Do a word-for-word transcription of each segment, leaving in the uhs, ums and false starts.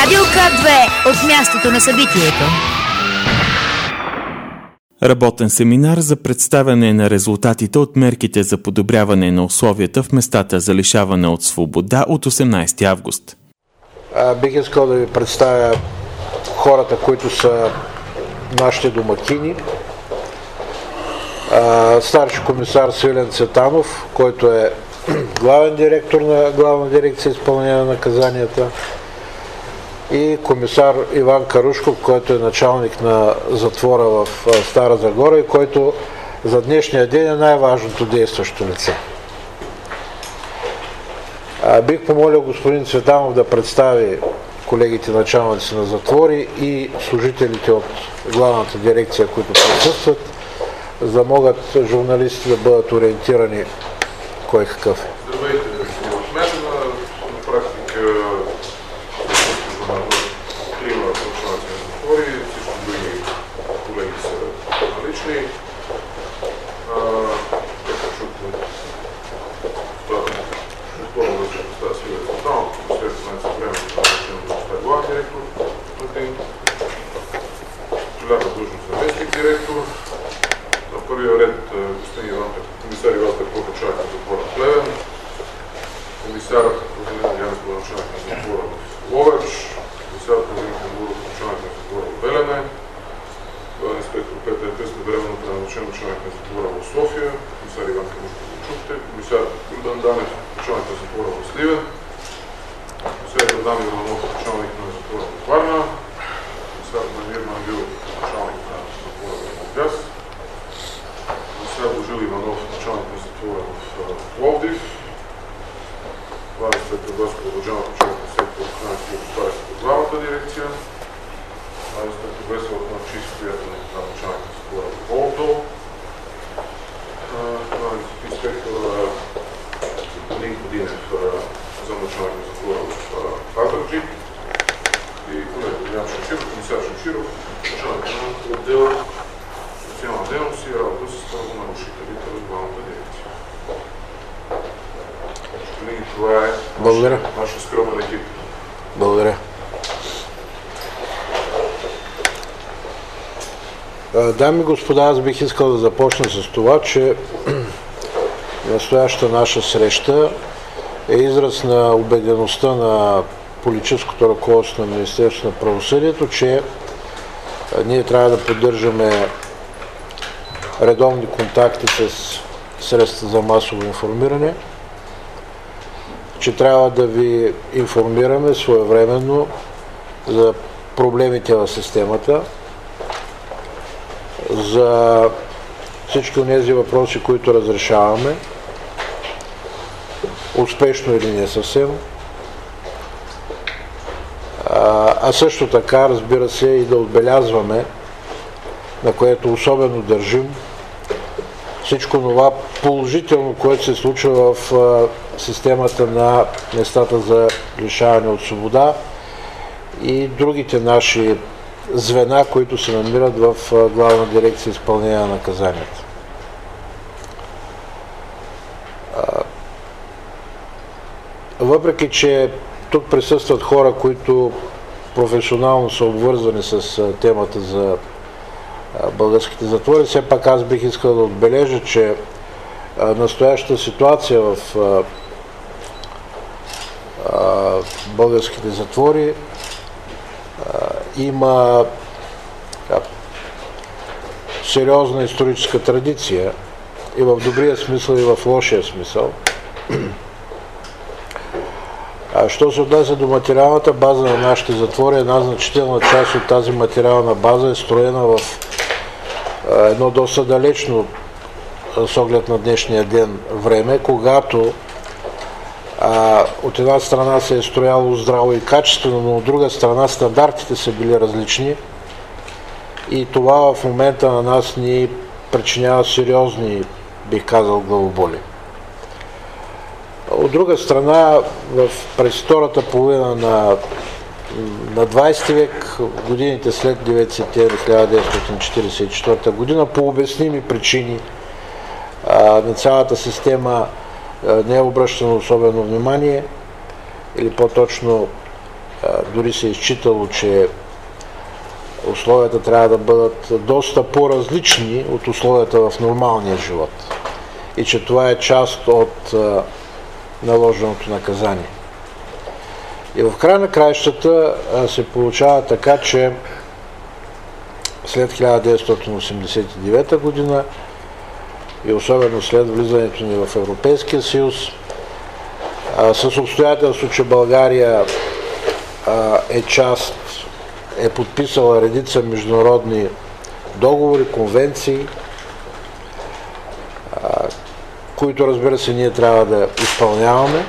Радио К две от мястото на събитието. Работен семинар за представяне на резултатите от мерките за подобряване на условията в местата за лишаване от свобода от осемнайсети август. А, бих искал да ви представя хората, които са нашите домакини. А, старши комисар Свилен Цветанов, който е главен директор на Главна дирекция изпълнение на наказанията, и комисар Иван Карушков, който е началник на затвора в Стара Загора и който за днешния ден е най-важното действащо лице. А, бих помолил господин Цветанов да представи колегите началници на затвори и служителите от Главната дирекция, които присъстват, за да могат журналистите да бъдат ориентирани кой какъв е. Здравейте, от мен на практика трима началници на затвори, всички други колеги са налични. Както чухте, второ вече представя Свилен Цветанов, след това времето това вече на главен директор на ДИН, титуляр на длъжност заместник директор. На първия ред господин Иван, комисар Иван Петков, началник на затвора в Плевен, комисар Розалина Янкова, началник на затвора в Ловеч, комисар Розалина Камбуров, началник на затвора в Белене, главен инспектор Петър Кръстев, временно преназначен началник на затвора в София, комисар Иван Камбуров, го чухте, комисар Рудан Данев, началник на затвора в Сливен, комисар Радан Иванов, началник на затвора в Варна, комисар Дамир Мангилов, началник на затвора в Бургас, комисар Божил Иванов, началник на затвора в Пловдив, главен инспектор Васко Лъджанов, началник на сектор охрана и безопасност в Главната дирекция, главен инспектор Весела Кнавчийски, приятелник на началник на затвора в Болдо, главен инспектор Нинко Динев, за началник на затвора в Пазарджик и колега Илян Шамширов, комисар Шамширов, началник на отдел социална дейност и работа с правонарушителите в Главната дирекция. Колеги, това е Благодаря. нашия скромен екип. Благодаря. Дами и господа, аз бих искал да започна с това, че настоящата наша среща е израз на убедеността на политическото ръководство на Министерството на правосъдието, че ние трябва да поддържаме редовни контакти с средства за масово информиране, че трябва да ви информираме своевременно за проблемите в системата, за всички от тези въпроси, които разрешаваме, успешно или не съвсем, а също така, разбира се, и да отбелязваме, на което особено държим, всичко това положително, което се случва в системата на местата за лишаване от свобода и другите наши звена, които се намират в Главна дирекция изпълнение на наказанията. Въпреки че тук присъстват хора, които професионално са обвързани с темата за българските затвори, все пак аз бих искал да отбележа, че настоящата ситуация в българските затвори има сериозна историческа традиция и в добрия смисъл, и в лошия смисъл. Що се отнася до материалната база на нашите затвори, една значителна част от тази материална база е строена в едно доста далечно с оглед на днешния ден време, когато а, от една страна се е строяло здраво и качествено, но от друга страна стандартите са били различни и това в момента на нас ни причинява сериозни, бих казал, главоболи. От друга страна, в, през втората половина на, на двайсети век, годините след девети септември хиляда деветстотин четирийсет и четвърта година, по обясними причини а, на цялата система а, не е обръщано особено внимание, или по-точно дори се е изчитало, че условията трябва да бъдат доста по-различни от условията в нормалния живот и че това е част от наложеното наказание. И в края на краищата се получава така, че след хиляда деветстотин осемдесет и девета година и особено след влизането ни в Европейския съюз, с обстоятелство, че България е част, е подписала редица международни договори, конвенции, които, разбира се, ние трябва да изпълняваме.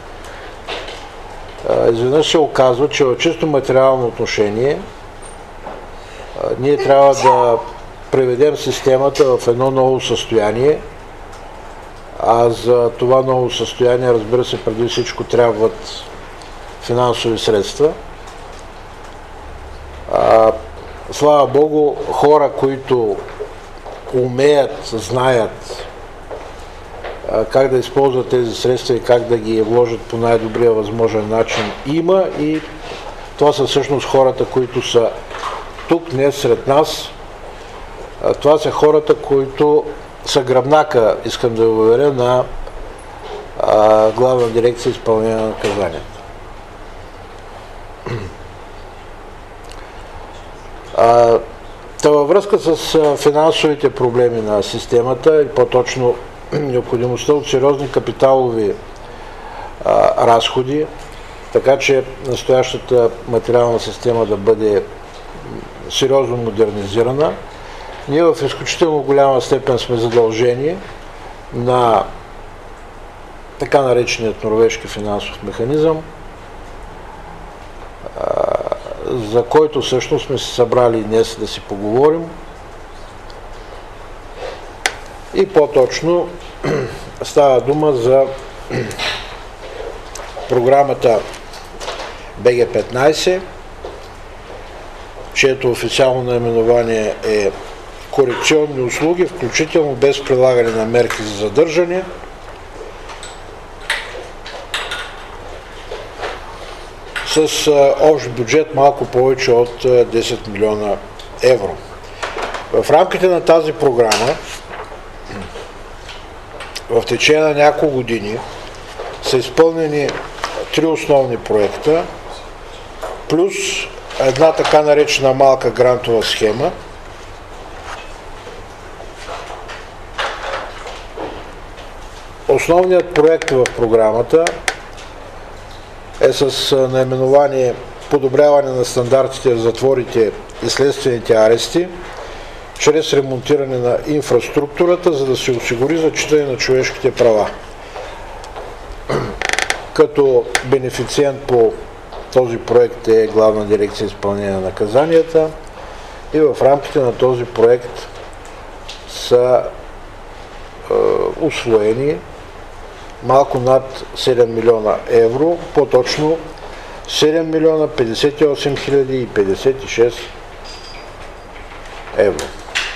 Изведнъж се оказва, че в чисто материално отношение ние трябва да приведем системата в едно ново състояние, а за това ново състояние, разбира се, преди всичко трябват финансови средства. А, слава Богу, хора, които умеят, знаят а, как да използват тези средства и как да ги вложат по най-добрия възможен начин, има, и това са всъщност хората, които са тук днес сред нас. А, това са хората, които са гръбнака, искам да ви уверя, на а, Главна дирекция изпълнение на наказанията. А, та във връзка с а, финансовите проблеми на системата и по-точно необходимостта от сериозни капиталови а, разходи, така че настоящата материална система да бъде сериозно модернизирана, ние в изключително голяма степен сме задължени на така нареченият норвежки финансов механизъм, за който всъщност сме се събрали днес да си поговорим. И по-точно става дума за програмата Б Г петнайсет, чието официално наименование е корекционни услуги, включително без прилагане на мерки за задържане, с общ бюджет малко повече от десет милиона евро. В рамките на тази програма в течение на няколко години са изпълнени три основни проекта, плюс една така наречена малка грантова схема, основният проект в програмата е с наименование подобряване на стандартите в затворите и следствените арести чрез ремонтиране на инфраструктурата, за да се осигури зачитане на човешките права. Като бенефициент по този проект е Главна дирекция изпълнение на наказанията и в рамките на този проект са е, усвоени малко над седем милиона евро, по-точно седем милиона петдесет и осем хиляди и петдесет и шест евро.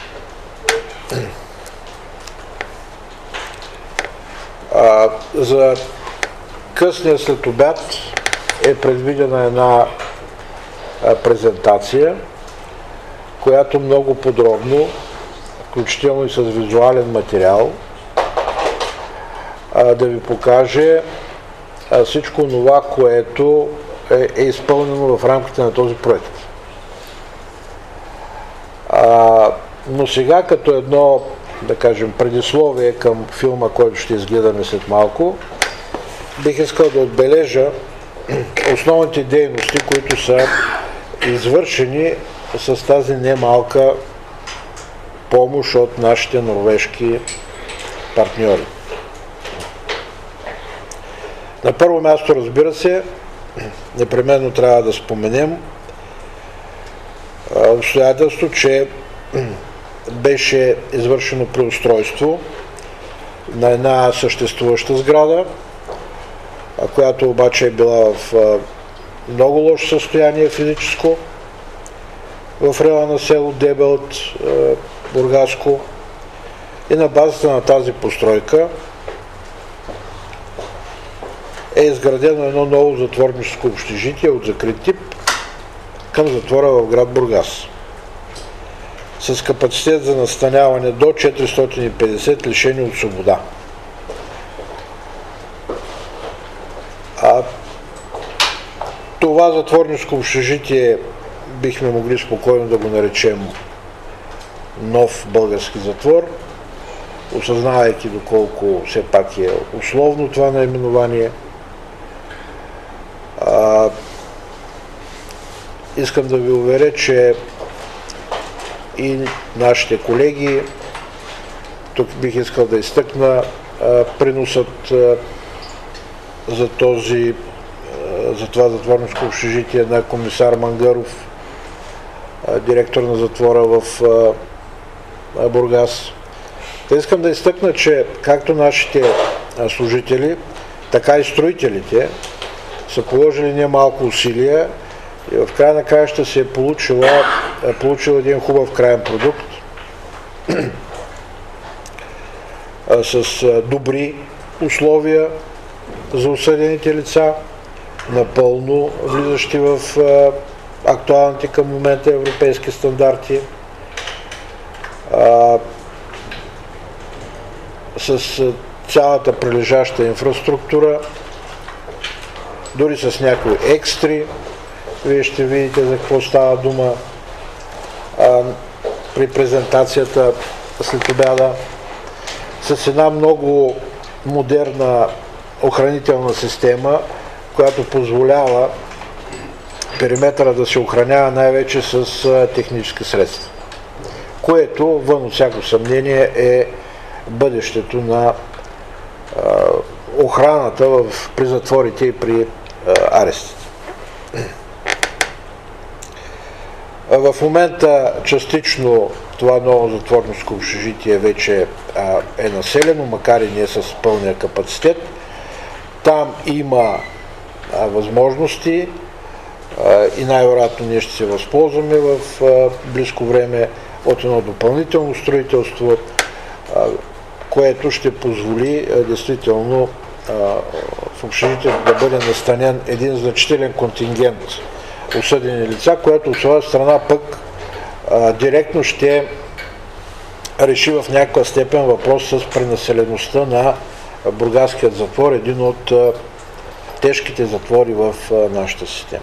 А, за късния след обяд е предвидена една а, презентация, която много подробно, включително и с визуален материал, а, да ви покаже а, всичко това, което е, е изпълнено в рамките на този проект. А, но сега, като едно, да кажем, предисловие към филма, който ще изгледаме след малко, бих искал да отбележа основните дейности, които са извършени с тази немалка помощ от нашите норвежки партньори. На първо място, разбира се, непременно трябва да споменем обстоятелство, че беше извършено преустройство на една съществуваща сграда, която обаче е била в много лошо състояние физическо в района на село Дебелт, Бургаско, и на базата на тази постройка е изградено едно ново затворническо общежитие от закрит тип към затвора в град Бургас, с капацитет за настаняване до четиристотин и петдесет лишени от свобода. А това затворническо общежитие бихме могли спокойно да го наречем нов български затвор, осъзнавайки доколко все пак е условно това наименование. А, искам да ви уверя, че и нашите колеги, тук бих искал да изтъкна а, приносът а, за този а, за това затворническо общежитие на комисар Мангаров, а, директор на затвора в а, Бургас. Та искам да изтъкна, че както нашите а, служители, така и строителите са положили немалко усилия и в края на краища се е получила, е получил един хубав краен продукт а, с а, добри условия за осъдените лица, напълно влизащи в а, актуалните към момента европейски стандарти, а, с а, цялата прилежаща инфраструктура, дори с някои екстри. Вие ще видите за какво става дума а, при презентацията след обяда. С една много модерна охранителна система, която позволява периметъра да се охранява най-вече с а, технически средства, което, вън от всяко съмнение, е бъдещето на а, охраната в, при затворите и при а, арестите. В момента частично това ново затворническо общежитие вече а, е населено, макар и не с пълния капацитет. Там има а, възможности а, и най-вероятно ние ще се възползваме в а, близко време от едно допълнително строителство, а, което ще позволи а, действително а, в общежитието да бъде настанен един значителен контингент осъдени лица, което от своя страна пък а, директно ще реши в някаква степен въпрос с пренаселеността на бургаският затвор, един от а, тежките затвори в а, нашата система.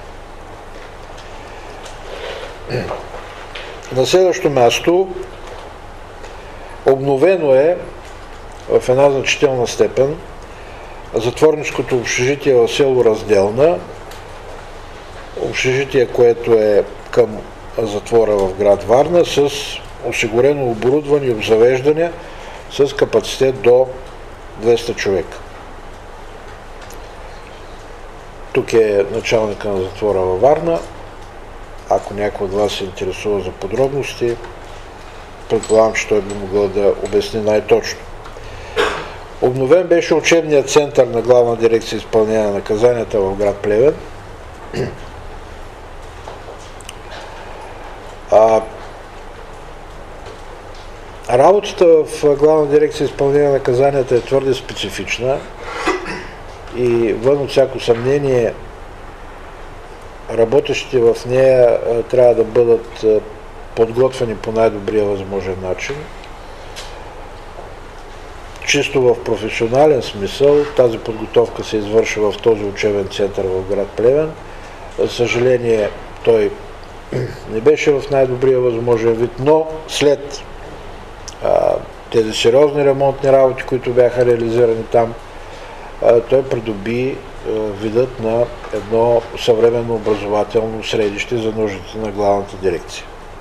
На следващо място, обновено е в една значителна степен затворническото общежитие в село Разделна, общежитие, което е към затвора в град Варна, с осигурено оборудване и обзавеждане с капацитет до двеста човека. Тук е началника на затвора във Варна. Ако някой от вас се интересува за подробности, предполагам, че той би могъл да обясни най-точно. Обновен беше учебният център на Главна дирекция изпълнение на наказанията в град Плевен. А, работата в Главна дирекция изпълнение на наказанията е твърде специфична и вън от всяко съмнение работещите в нея а, трябва да бъдат а, подготвени по най-добрия възможен начин. Чисто в професионален смисъл тази подготовка се извършва в този учебен център в град Плевен. За съжаление, той не беше в най-добрия възможен вид, но след а, тези сериозни ремонтни работи, които бяха реализирани там, а, той придоби а, видът на едно съвременно образователно средище за нуждите на Главната дирекция.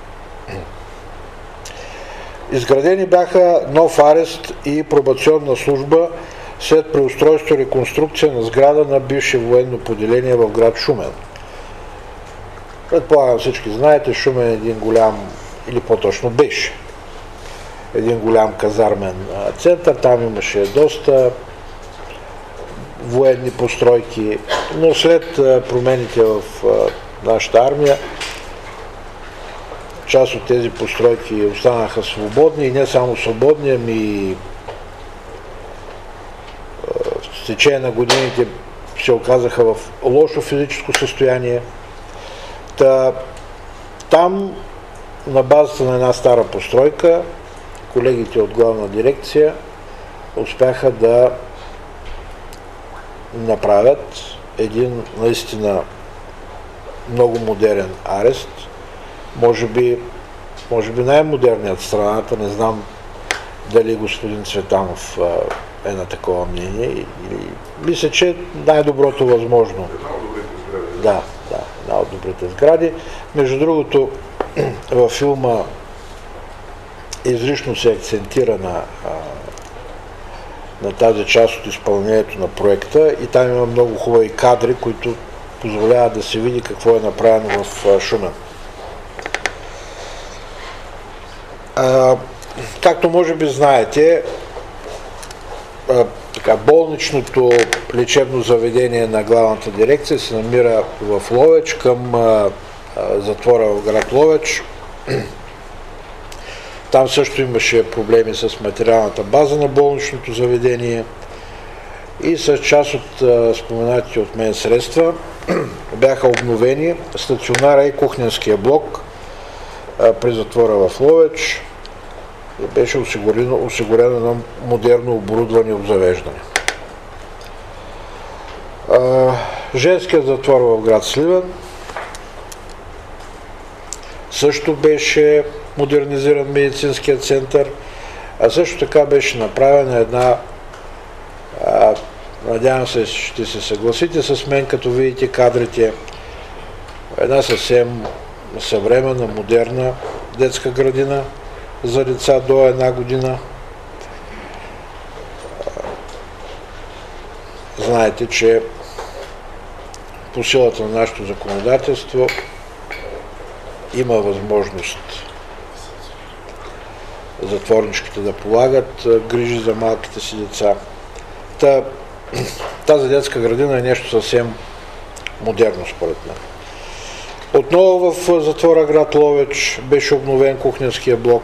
Изградени бяха нов арест и пробационна служба след преустройство и реконструкция на сграда на бивше военно поделение в град Шумен. Предполагам, всички знаете, Шумен е един голям, или по-точно беше, един голям казармен център. Там имаше доста военни постройки, но след промените в нашата армия, част от тези постройки останаха свободни и не само свободни, ами в течение на годините се оказаха в лошо физическо състояние. Та, там, на базата на една стара постройка, колегите от главна дирекция успяха да направят един наистина много модерен арест. Може би, може би най-модерният в страната, не знам дали господин Цветанов е на такова мнение, или мисля, че най-доброто възможно. Да, да, една от добрите сгради. Между другото, във филма изрично се акцентира на, на тази част от изпълнението на проекта и там има много хубави кадри, които позволяват да се види какво е направено в Шумен. А, както може би знаете, а, така, болничното лечебно заведение на главната дирекция се намира в Ловеч, към а, а, затвора в град Ловеч. Там също имаше проблеми с материалната база на болничното заведение и с част от а, споменатите от мен средства бяха обновени стационара и кухненския блок а, при затвора в Ловеч и беше осигурено, осигурено на модерно оборудване и обзавеждане. А, женският затвор в град Сливен също беше модернизиран медицинският център, а също така беше направена една, а, надявам се, ще се съгласите с мен, като видите кадрите, една съвсем съвременна, модерна детска градина за деца до една година. Знаете, че по силата на нашето законодателство има възможност затворничките да полагат грижи за малките си деца. Та, тази детска градина е нещо съвсем модерно според мен. Отново в затвора град Ловеч беше обновен кухненския блок.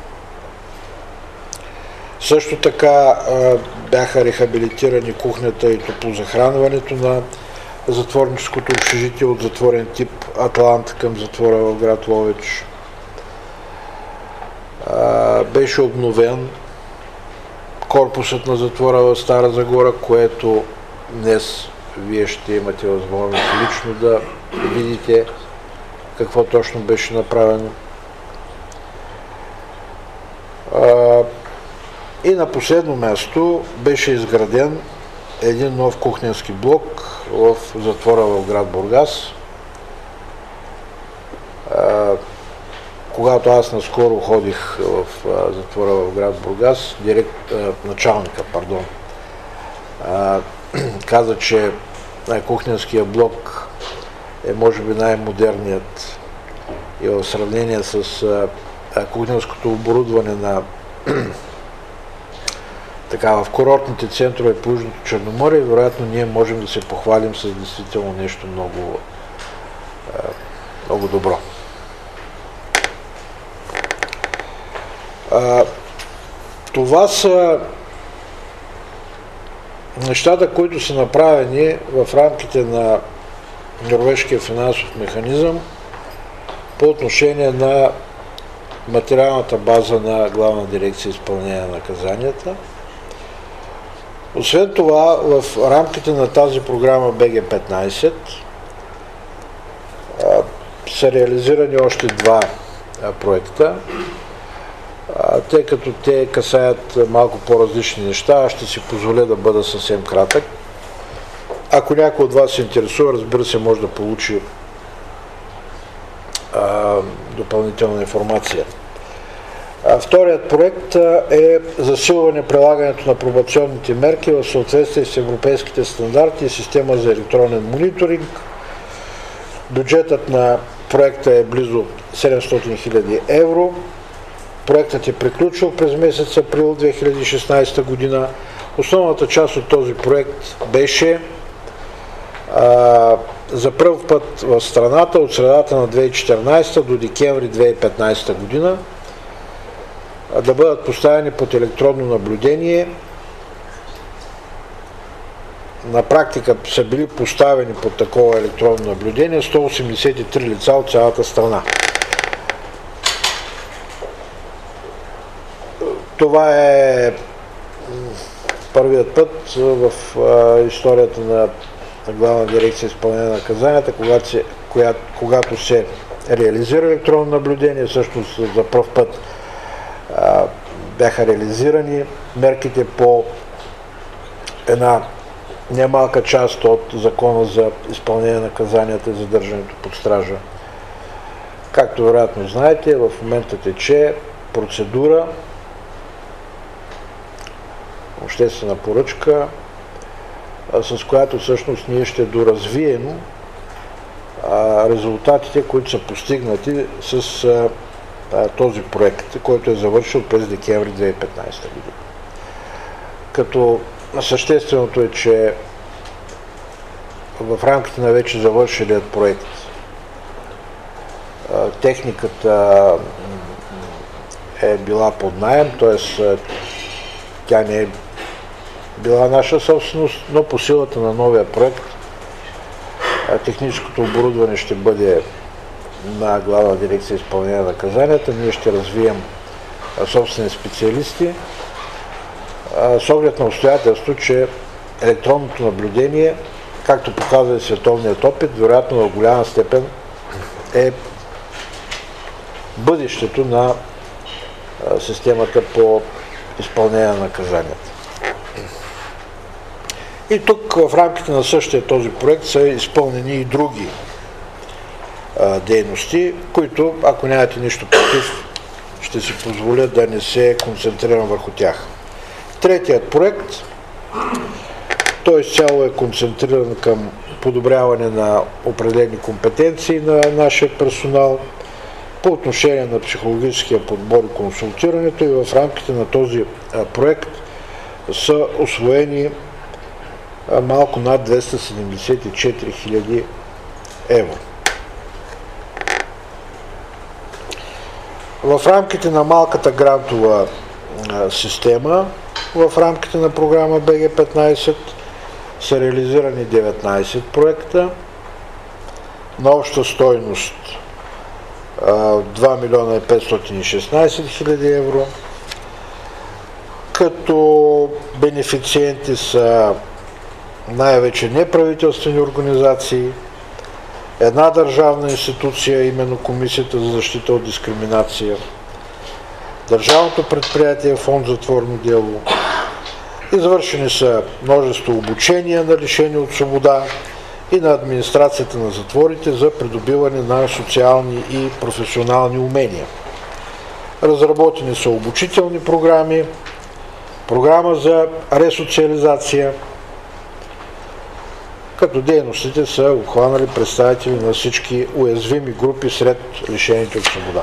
Също така а, бяха рехабилитирани кухнята и топлозахранването на затворническото общежитие от затворен тип Атлант към затвора в град Ловеч. А, беше обновен корпусът на затвора в Стара Загора, което днес вие ще имате възможност лично да видите какво точно беше направено. А, и на последно място беше изграден един нов кухненски блок в затвора в град Бургас. А, когато аз наскоро ходих в а, затвора в град Бургас, директ, а, началника, пардон, а, каза, че кухненския блок е може би най-модерният и в сравнение с а, кухненското оборудване на така, в курортните центрове по Южното Черноморие, вероятно ние можем да се похвалим с действително нещо много, много добро. Това са нещата, които са направени в рамките на Норвежкия финансов механизъм по отношение на материалната база на Главна дирекция изпълнение на наказанията. Освен това, в рамките на тази програма Б Г петнайсет са реализирани още два проекта, тъй като те касаят малко по-различни неща. Аз ще си позволя да бъда съвсем кратък. Ако някой от вас се интересува, разбира се, може да получи а, допълнителна информация. А, вторият проект е засилване прилагането на пробационните мерки в съответствие с европейските стандарти и система за електронен мониторинг. Бюджетът на проекта е близо седемстотин хиляди евро. Проектът е приключил през месец април две хиляди и шестнайсета година. Основната част от този проект беше а, за първ път в страната от средата на две хиляди и четиринайсета до декември две хиляди и петнайсета година а, да бъдат поставени под електронно наблюдение на практика са били поставени под такова електронно наблюдение сто осемдесет и три лица от цялата страна. Това е първият път в историята на Главна дирекция изпълнение на наказанията, когато се, коя, когато се реализира електронно наблюдение. Всъщност за пръв път а, бяха реализирани мерките по една немалка част от Закона за изпълнение на наказанията и задържането под стража. Както вероятно знаете, в момента тече процедура, обществена поръчка, с която всъщност ние ще доразвием а, резултатите, които са постигнати с а, а, този проект, който е завършил през декември две хиляди и петнадесета година. Като същественото е, че в рамките на вече завършилият проект а, техниката е била под наем, т.е. тя не е била наша собственост, но по силата на новия проект техническото оборудване ще бъде на Главна дирекция изпълнение на наказанията. Ние ще развием собствени специалисти с оглед на обстоятелство, че електронното наблюдение, както показва и световният опит, вероятно в голяма степен е бъдещето на системата по изпълнение на наказанията. И тук в рамките на същия този проект са изпълнени и други а, дейности, които, ако нямате нищо против, ще си позволя да не се концентрирам върху тях. Третият проект, той изцяло е концентриран към подобряване на определени компетенции на нашия персонал по отношение на психологическия подбор и консултирането, и в рамките на този а, проект са усвоени малко над двеста седемдесет и четири хиляди евро. В рамките на малката грантова а, система, в рамките на програма Б Г петнадесет са реализирани деветнадесет проекта на обща стойност а, два милиона петстотин и шестнадесет хиляди евро, като бенефициенти са най-вече неправителствени организации, една държавна институция, именно Комисията за защита от дискриминация, Държавното предприятие Фонд затворно дело. Извършени са множество обучения на лишени от свобода и на администрацията на затворите за придобиване на социални и професионални умения. Разработени са обучителни програми, програма за ресоциализация, като дейностите са обхванали представители на всички уязвими групи сред лишените от свобода.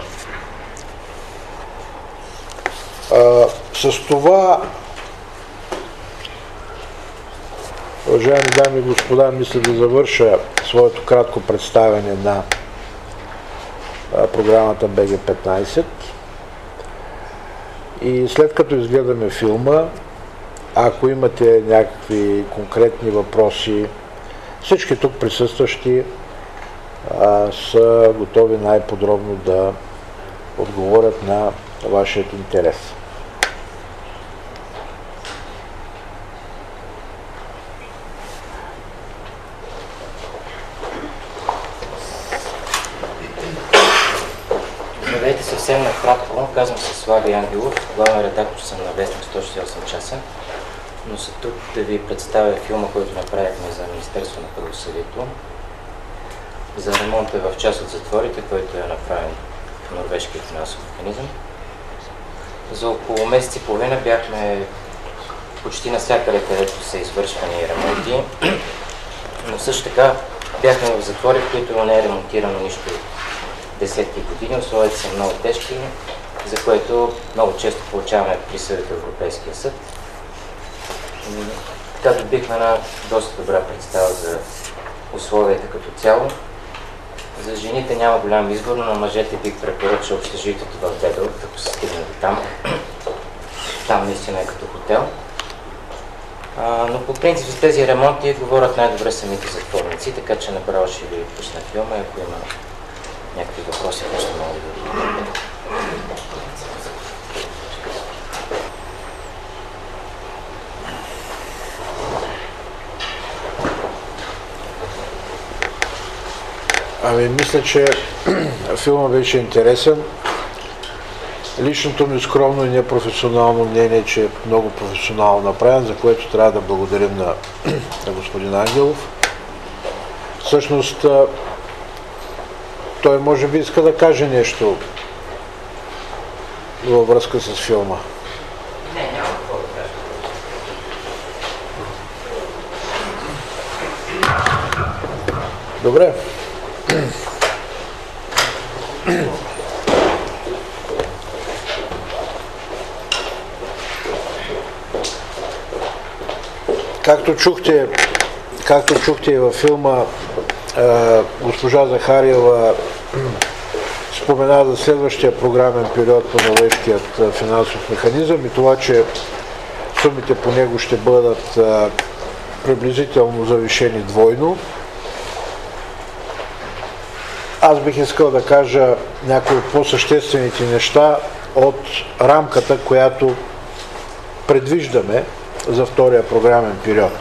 А, с това, уважаеми дами и господа, мисля да завърша своето кратко представяне на а, програмата Б Г петнадесет. И след като изгледаме филма, ако имате някакви конкретни въпроси, всички тук присъстващи а, са готови най-подробно да отговорят на вашият интерес. Здравейте, съвсем накратко. Казвам се Слави Ангелов, главен редактор съм на вестник сто шестдесет и осем часа, но съм тук да ви представя филма, който направихме за Министерство на правосъдието за ремонта в част от затворите, който е направен в норвежкия финансов механизъм. За около месец и половина бяхме почти навсякъде, където са извършвани ремонти, но също така бяхме в затвори, в които не е ремонтирано нищо десетки години. Условията са много тежки, за което много често получаваме присъди в Европейския съд. Така добихме една доста добра представа за условията като цяло. За жените няма голям избор, но на мъжете бих препоръчал общежитието в Дедъл, ако се стигне до там. Там наистина е като хотел. А, но по принцип с тези ремонти говорят най-добре самите затворници, така че направо ще ви пусна филма, ако има някакви въпроси, просто мога да ви отговоря. Ами, мисля, че филма беше интересен. Личното ми скромно и непрофесионално мнение, че е много професионално направен, за което трябва да благодарим на, на господин Ангелов. Всъщност, той може би иска да каже нещо във връзка с филма. Не, няма какво да кажа. Добре. Както чухте, както чухте и във филма, госпожа Захариева спомена за следващия програмен период по новейшкият финансов механизъм и това, че сумите по него ще бъдат приблизително завишени двойно. Аз бих искал да кажа някои от по-съществените неща от рамката, която предвиждаме за втория програмен период.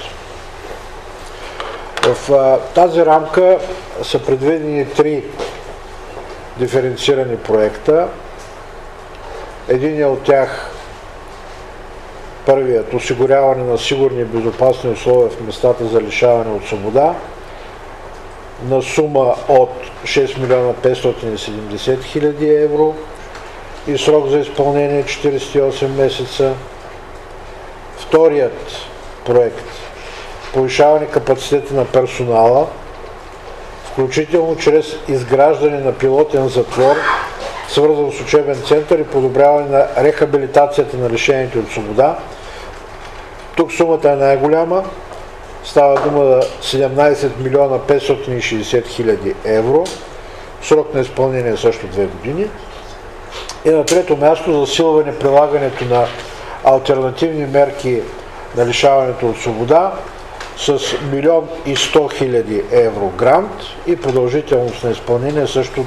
В а, тази рамка са предвидени три диференцирани проекта. Единият от тях, първият, осигуряване на сигурни и безопасни условия в местата за лишаване от свобода, на сума от шест милиона петстотин и седемдесет хиляди евро и срок за изпълнение четиридесет и осем месеца. Вторият проект – повишаване капацитета на персонала, включително чрез изграждане на пилотен затвор, свързан с учебен център и подобряване на рехабилитацията на лишените от свобода. Тук сумата е най-голяма. Става дума за седемнадесет милиона петстотин и шейсет хиляди евро. Срок на изпълнение е също две години. И на трето място засилване прилагането на алтернативни мерки на лишаването от свобода с милион и сто хиляди евро грант и продължителност на изпълнение също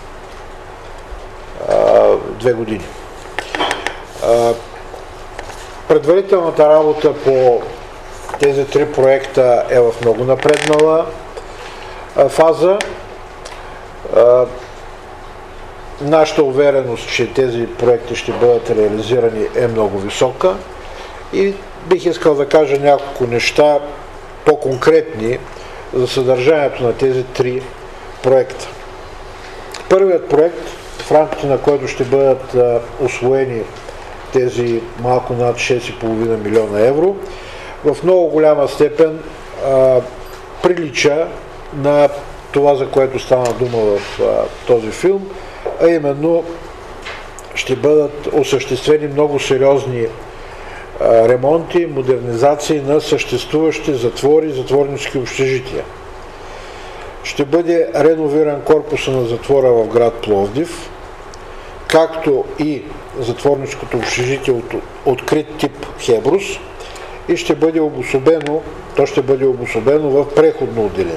а, две години. А, предварителната работа по тези три проекта е в много напреднала а, фаза. А, Нашата увереност, че тези проекти ще бъдат реализирани, е много висока и бих искал да кажа няколко неща по-конкретни за съдържанието на тези три проекта. Първият проект, в рамките на който ще бъдат а, усвоени тези малко над шест и половина милиона евро, в много голяма степен а, прилича на това, за което стана дума в а, този филм, а именно ще бъдат осъществени много сериозни а, ремонти, модернизации на съществуващи затвори, затворнически общежития. Ще бъде реновиран корпуса на затвора в град Пловдив, както и затворническото общежитие от открит тип Хеброс, и ще бъде обособено, то ще бъде обособено в преходно отделение.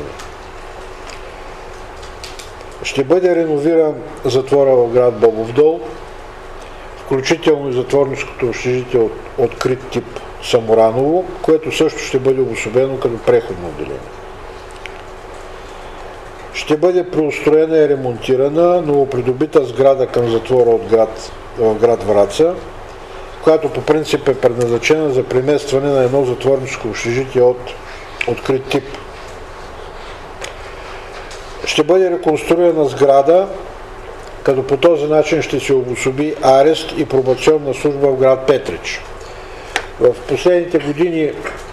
Ще бъде реновиран затвора в град Бобов дол, включително и затворническото общежитие от открит тип Самораново, което също ще бъде обособено като преходно отделение. Ще бъде преустроена и ремонтирана новопридобита сграда към затвора от град, в град Враца, която по принцип е предназначена за преместване на едно затворническо общежитие от открит тип. Ще бъде реконструирана сграда, като по този начин ще се обособи арест и пробационна служба в град Петрич. В последните години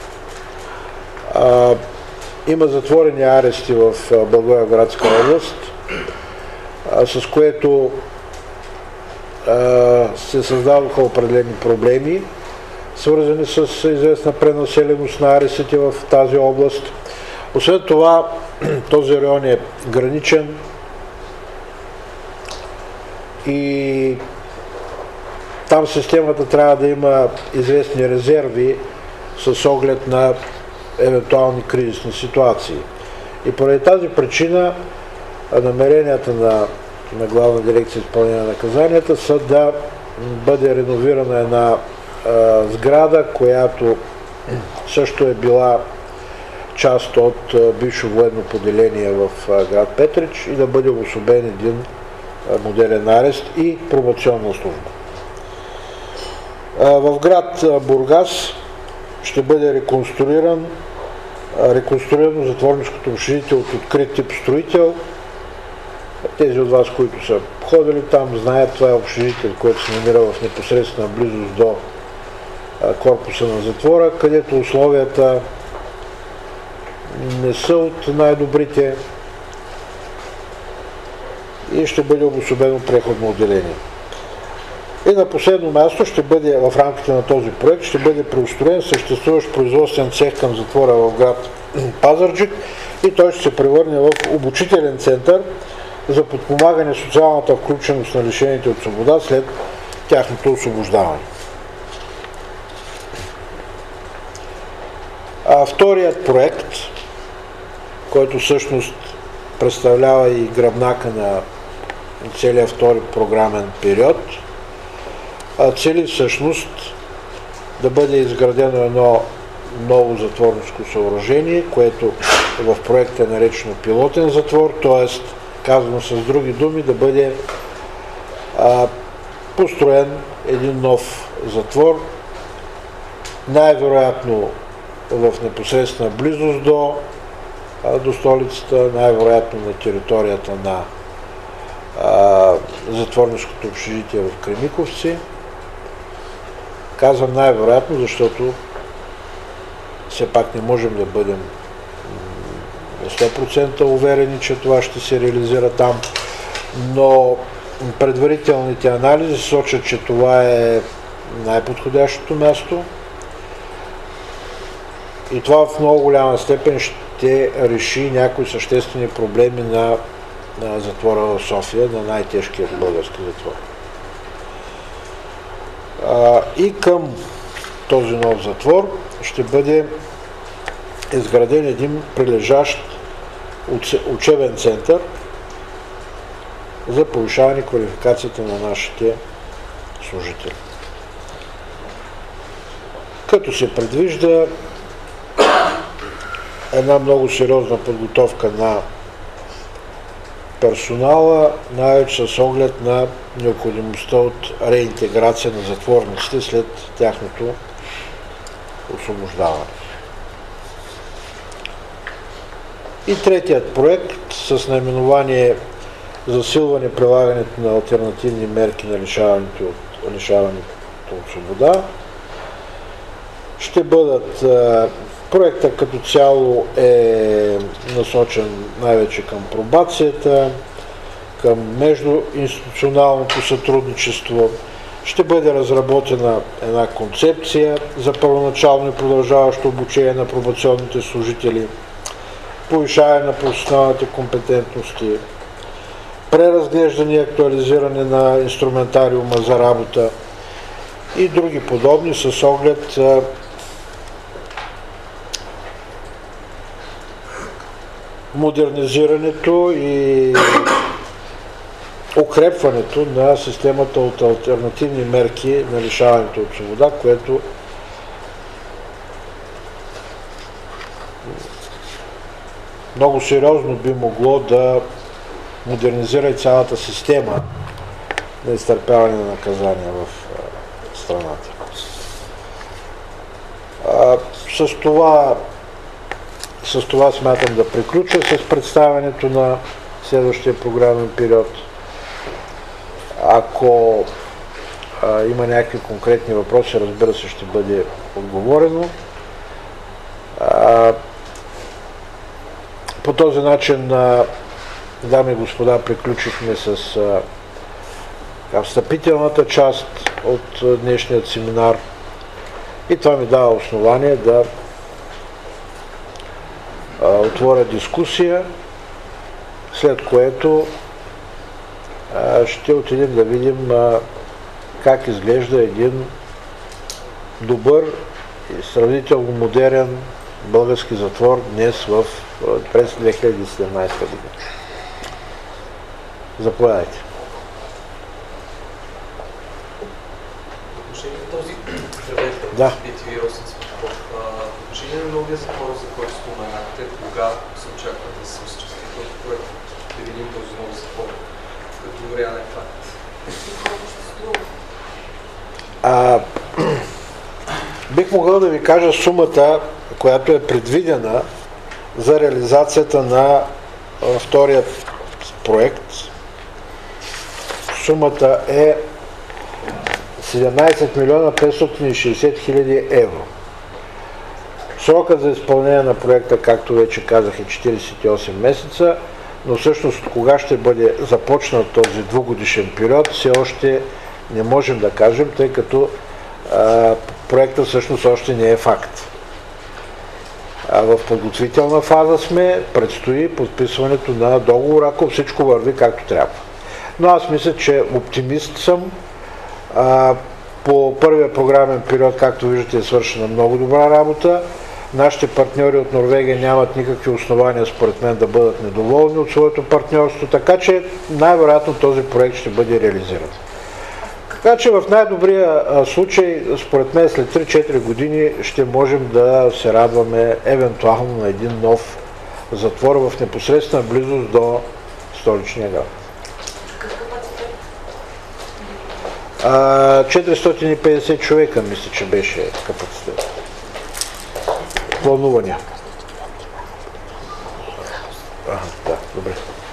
а, има затворени арести в Благоевградска област, а, с което а, се създаваха определени проблеми, свързани с известна пренаселеност на арестите в тази област. Освен това, този район е граничен и там системата трябва да има известни резерви с оглед на евентуални кризисни ситуации. И поради тази причина намеренията на, на Главна дирекция изпълнение на наказанията са да бъде реновирана една а, сграда, която също е била част от а, бивше военно поделение в а, град Петрич и да бъде обособен един а, модерен арест и пробационна служба. А, в град а, Бургас ще бъде реконструиран реконструирано затворническото общежитие от открит тип строител. Тези от вас, които са ходили там, знаят, това е общежитие, което се намира в непосредствена близост до корпуса на затвора, където условията не са от най-добрите и ще бъде обособено преходно отделение. И на последно място ще бъде в рамките на този проект ще бъде преустроен съществуващ производствен цех към затвора в град Пазарджик и той ще се превърне в обучителен център за подпомагане социалната включеност на лишените от свобода след тяхното освобождаване. А вторият проект, който всъщност представлява и гръбнака на целият втори програмен период, цели всъщност да бъде изградено едно ново затворническо съоръжение, което в проекта е наречено пилотен затвор, т.е. казано с други думи, да бъде а, построен един нов затвор, най-вероятно в непосредствена близост до, а, до столицата, най-вероятно на територията на а, затворническото общежитие в Кремиковци. Казвам най-вероятно, защото все пак не можем да бъдем на сто процента уверени, че това ще се реализира там, но предварителните анализи сочат, че това е най-подходящото място и това в много голяма степен ще реши някои съществени проблеми на, на затвора в София, на най-тежкият български затвор. А, и към този нов затвор ще бъде изграден един прилежащ учебен център за повишаване квалификацията на нашите служители. Като се предвижда една много сериозна подготовка на персонала, най-вече с оглед на необходимостта от реинтеграция на затворниците след тяхното освобождаване. И третият проект с наименование засилване прилагането на алтернативни мерки на лишаването от, лишаването от свобода ще бъдат проекта като цяло е насочен най-вече към пробацията, към междуинституционалното сътрудничество. Ще бъде разработена една концепция за първоначално и продължаващо обучение на пробационните служители, повишаване на професионалните компетентности, преразглеждане и актуализиране на инструментариума за работа и други подобни с оглед модернизирането и укрепването на системата от алтернативни мерки на лишаването от свобода, което много сериозно би могло да модернизира и цялата система на изтърпяване на наказания в страната. А, с това С това смятам да приключа с представянето на следващия програмен период. Ако а, има някакви конкретни въпроси, разбира се, ще бъде отговорено. А, по този начин, а, дами и господа, приключихме с а, встъпителната част от днешният семинар и това ми дава основание да отворя дискусия, след което а, ще отидем да видим а, как изглежда един добър сравнително модерен български затвор днес в, през две хиляди и седемнадесета година. Заповядайте. Отношение на този проверка, да. би ти ви Росен Цветков, отношение на новия затвор, за който споменахте, кога се очаква да се осъществи този проект, да видим този нов затвор като реален факт? А, бих могъл да ви кажа сумата, която е предвидена за реализацията на а, вторият проект. Сумата е седемнадесет милиона петстотин и шейсет хиляди евро. Срокът за изпълнение на проекта, както вече казах, е четиридесет и осем месеца, но всъщност кога ще бъде започнат този двугодишен период, все още не можем да кажем, тъй като а, проектът всъщност още не е факт. А, в подготвителна фаза сме, предстои подписването на договор, ако всичко върви както трябва. Но аз мисля, че оптимист съм. А, по първия програмен период, както виждате, е свършена много добра работа. Нашите партньори от Норвегия нямат никакви основания, според мен, да бъдат недоволни от своето партньорство, така че най-вероятно този проект ще бъде реализиран. Така че в най-добрия случай, според мен, след три-четири години ще можем да се радваме евентуално на един нов затвор в непосредствена близост до столичния град. четиристотин и петдесет човека, мисля, че беше капацитет. Планувания. Ага, да, добре.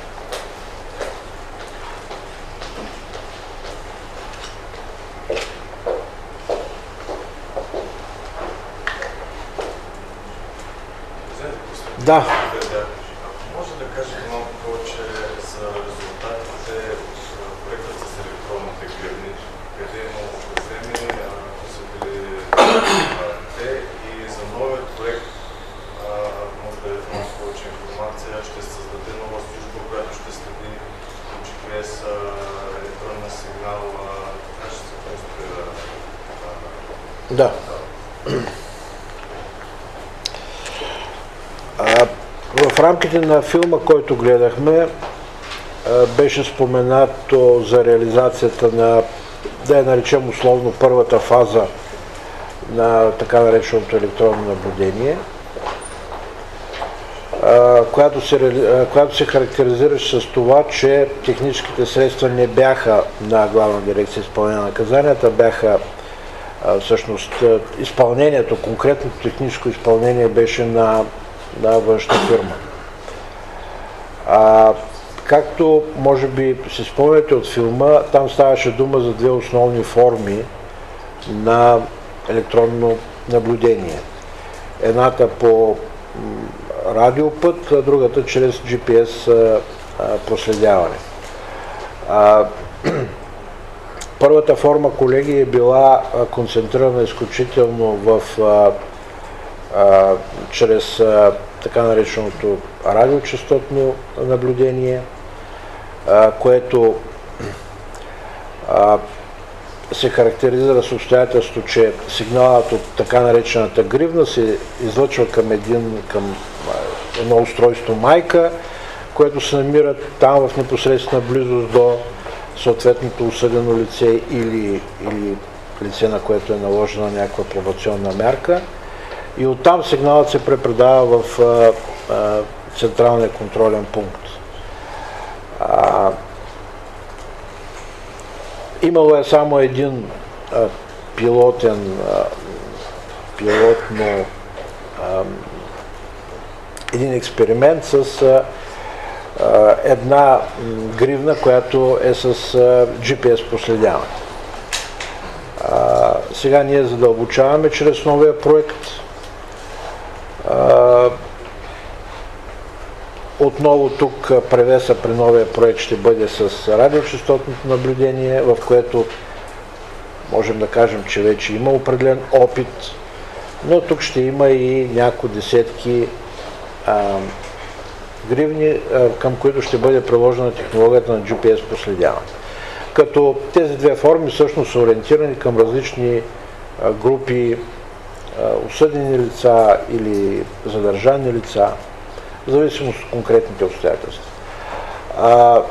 Да. Може да кажете малко повече за резултатите от проекта с електронните гривни, къде е имало проблеми, ако са били те, и за новият проект, може да е малко повече информация, ще се създаде нова служба, която ще следи джи пи ес електронния сигнал, така ще се конструира. Да. В рамките на филма, който гледахме, беше споменато за реализацията на, да я наречем условно, първата фаза на така нареченото електронно наблюдение, която се, която се характеризираше с това, че техническите средства не бяха на Главна дирекция изпълнение на наказанията, бяха всъщност изпълнението, конкретното техническо изпълнение беше на на външна фирма. А, както може би си спомняте от филма, там ставаше дума за две основни форми на електронно наблюдение. Едната по радиопът, а другата чрез джи пи ес а, а, проследяване. А, първата форма, колеги, е била а, концентрирана изключително в а, А, чрез а, така нареченото радиочастотно наблюдение, а, което а, се характеризира с обстоятелството, че сигналът от така наречената гривна се излъчва към, един, към а, едно устройство майка, което се намира там в непосредствена близост до съответното осъдено лице или, или лице, на което е наложена някаква пробационна мярка. И оттам сигналът се препредава в а, а, централния контролен пункт. А, имало е само един а, пилотен, а, пилотно, а, един експеримент с а, а, една гривна, която е с а, джи пи ес проследяване. А, сега ние задълбочаваме чрез новия проект. Uh, отново тук превеса при новия проект ще бъде с радиочастотното наблюдение, в което можем да кажем, че вече има определен опит, но тук ще има и няколко десетки uh, гривни, uh, към които ще бъде приложена технологията на джи пи ес проследяване. Като тези две форми всъщност са ориентирани към различни uh, групи осъдени лица или задържани лица, в зависимост от конкретните обстоятелства. А,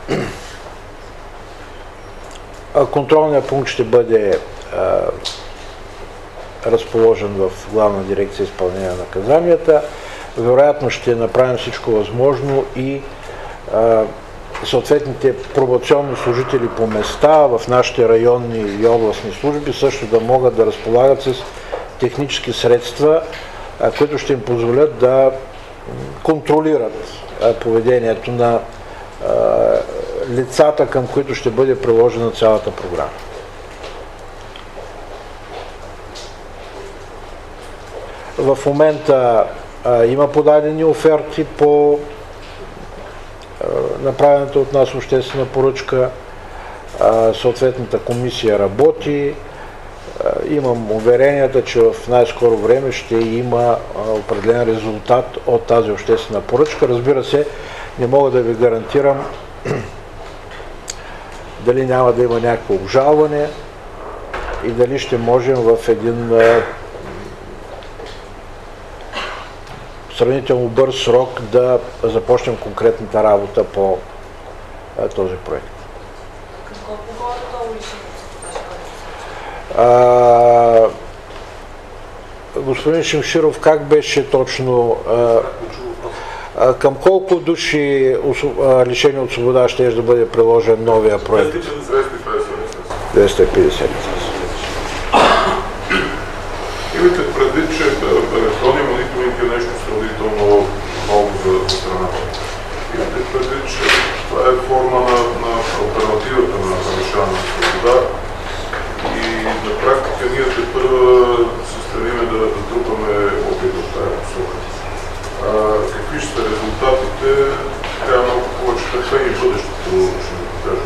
контролният пункт ще бъде а, разположен в Главна дирекция изпълнение на наказанията. Вероятно ще направим всичко възможно и а, съответните пробационни служители по места в нашите районни и областни служби също да могат да разполагат с технически средства, а, които ще им позволят да контролират а, поведението на а, лицата, към които ще бъде приложена цялата програма. В момента а, има подадени оферти по а, направената от нас обществена поръчка. А, съответната комисия работи. А, имам уверенията, че в най-скоро време ще има а, определен резултат от тази обществена поръчка. Разбира се, не мога да ви гарантирам дали няма да има някакво обжалване и дали ще можем в един а, сравнително бърз срок да започнем конкретната работа по а, този проект. Какво по-горе ще бъде? Господин Шимширов, как беше точно? А, а, към колко души а, лишени от свобода ще да бъде приложен новия проект? двеста и петдесет. Имайте предвид, че електронния мониторинг е нещо сравнително ново за страната. Имате предвид, че това е форма на, на алтернативата на решаване на свобода и на практика ние тепърва се стремиме да, да трупаме опит в тази посока. Какви ще са резултатите, трябва много повече търпение в бъдещето ще ни покаже.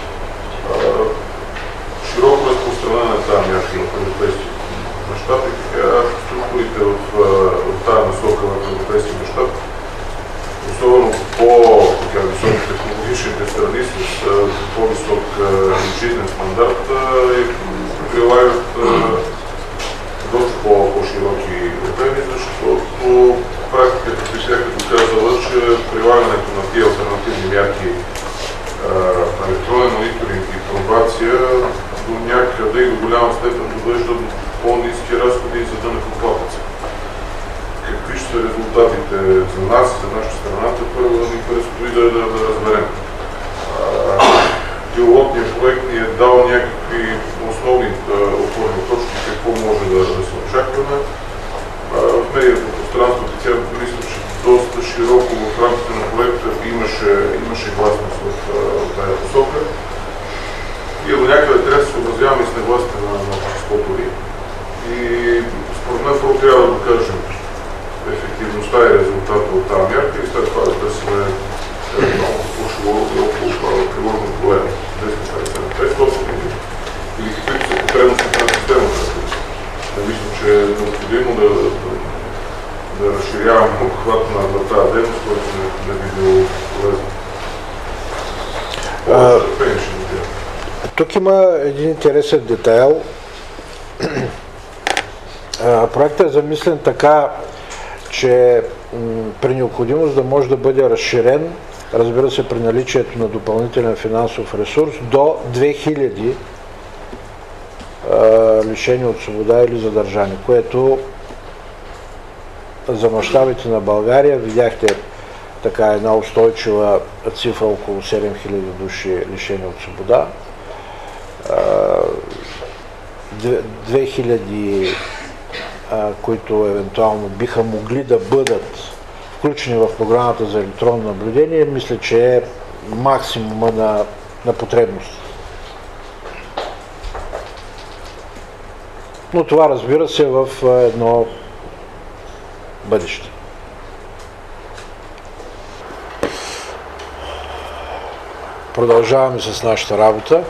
Широко разпространена е тази мярка в европейския мащаб и така структурите в, в тази насока в европейски мащаб, особено по-високо технологичните страни с по-висок жизнен стандарт, прилагат доста по-широки обеми, защото практиката при тях е доказала, че прилагането на тези алтернативни мерки на електронен мониторинг и пробация до някъде и до голяма степен довежда до по-ниски разходи за данъкоплатеца. Какви ще са резултатите за нас и за нашата страна, първо да ни предстои да, да, да разберем. Пилотният проект ни е дал някакви основни опорни точки, какво може да, да се очакваме. В медийното пространство така мисля, че доста широко в рамките на проекта имаше, имаше гласност в, в тази посока. И до някъде трябва да се съобразяваме и с негласите на, на обществото ни. И според мен първо трябва да докажем ефективността и резултата от тази мярка и след това да търсим много по-шило и около приложно поле двеста петдесет на петстотин или каквито са потребностите на системата. Не мисля, че е необходимо да, да, да разширявам обхват на, на тази дейност, който не, не би било полезно. Тук има един интересен детайл. Проектът е замислен така, че при необходимост да може да бъде разширен, разбира се, при наличието на допълнителен финансов ресурс, до две хиляди лишени от свобода или задържани, което за мащабите на България видяхте така една устойчива цифра около седем хиляди души лишени от свобода. две хиляди, които евентуално биха могли да бъдат включени в програмата за електронно наблюдение, мисля, че е максимума на, на потребност. Но това, разбира се, в едно бъдеще. Продължаваме с нашата работа.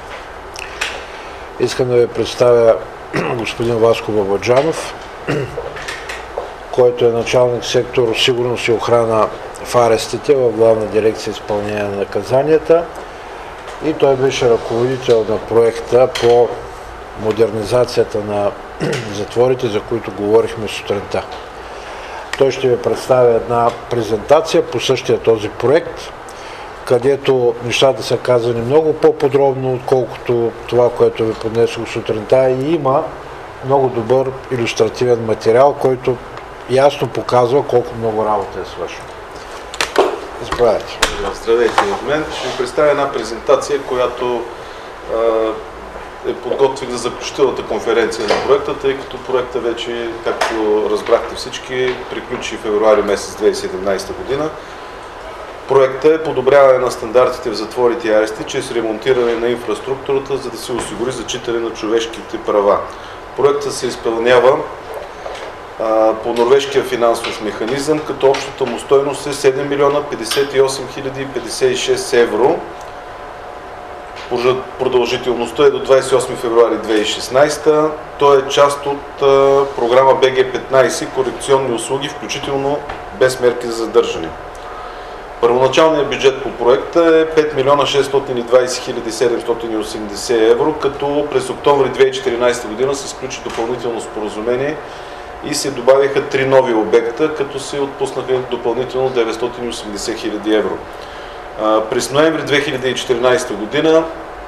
Искам да ви представя господин Васко Бабаджанов, който е началник сектор сигурност и охрана в арестите в Главна дирекция изпълнение на наказанията и той беше ръководител на проекта по модернизацията на затворите, за които говорихме сутринта. Той ще ви представя една презентация по същия този проект, където нещата са казани много по-подробно, отколкото това, което ви поднесох сутринта, и има много добър илюстративен материал, който ясно показва колко много работа е свършена. Заповядайте. Здравейте от мен. Ще ви представя една презентация, която е подготвих за заключителната конференция на проекта, тъй като проекта вече, както разбрахте всички, приключи в февруари месец две хиляди и седемнадесета година. Проектът е подобряване на стандартите в затворите и арести чрез ремонтиране на инфраструктурата, за да се осигури зачитане на човешките права. Проектът се изпълнява а, по норвежкия финансов механизъм, като общата му стойност е седем милиона петдесет и осем хиляди петдесет и шест евро. Продължителността е до двадесет и осми февруари две хиляди и шестнадесета. Той е част от а, програма Б Г петнадесет корекционни услуги, включително без мерки за задържане. Първоначалният бюджет по проекта е пет милиона шестстотин и двадесет хиляди седемстотин и осемдесет евро, като през октомври две хиляди и четиринадесета година се сключи допълнително споразумение и се добавиха три нови обекта, като се отпуснаха допълнително деветстотин и осемдесет хиляди евро. През ноември две хиляди и четиринадесета година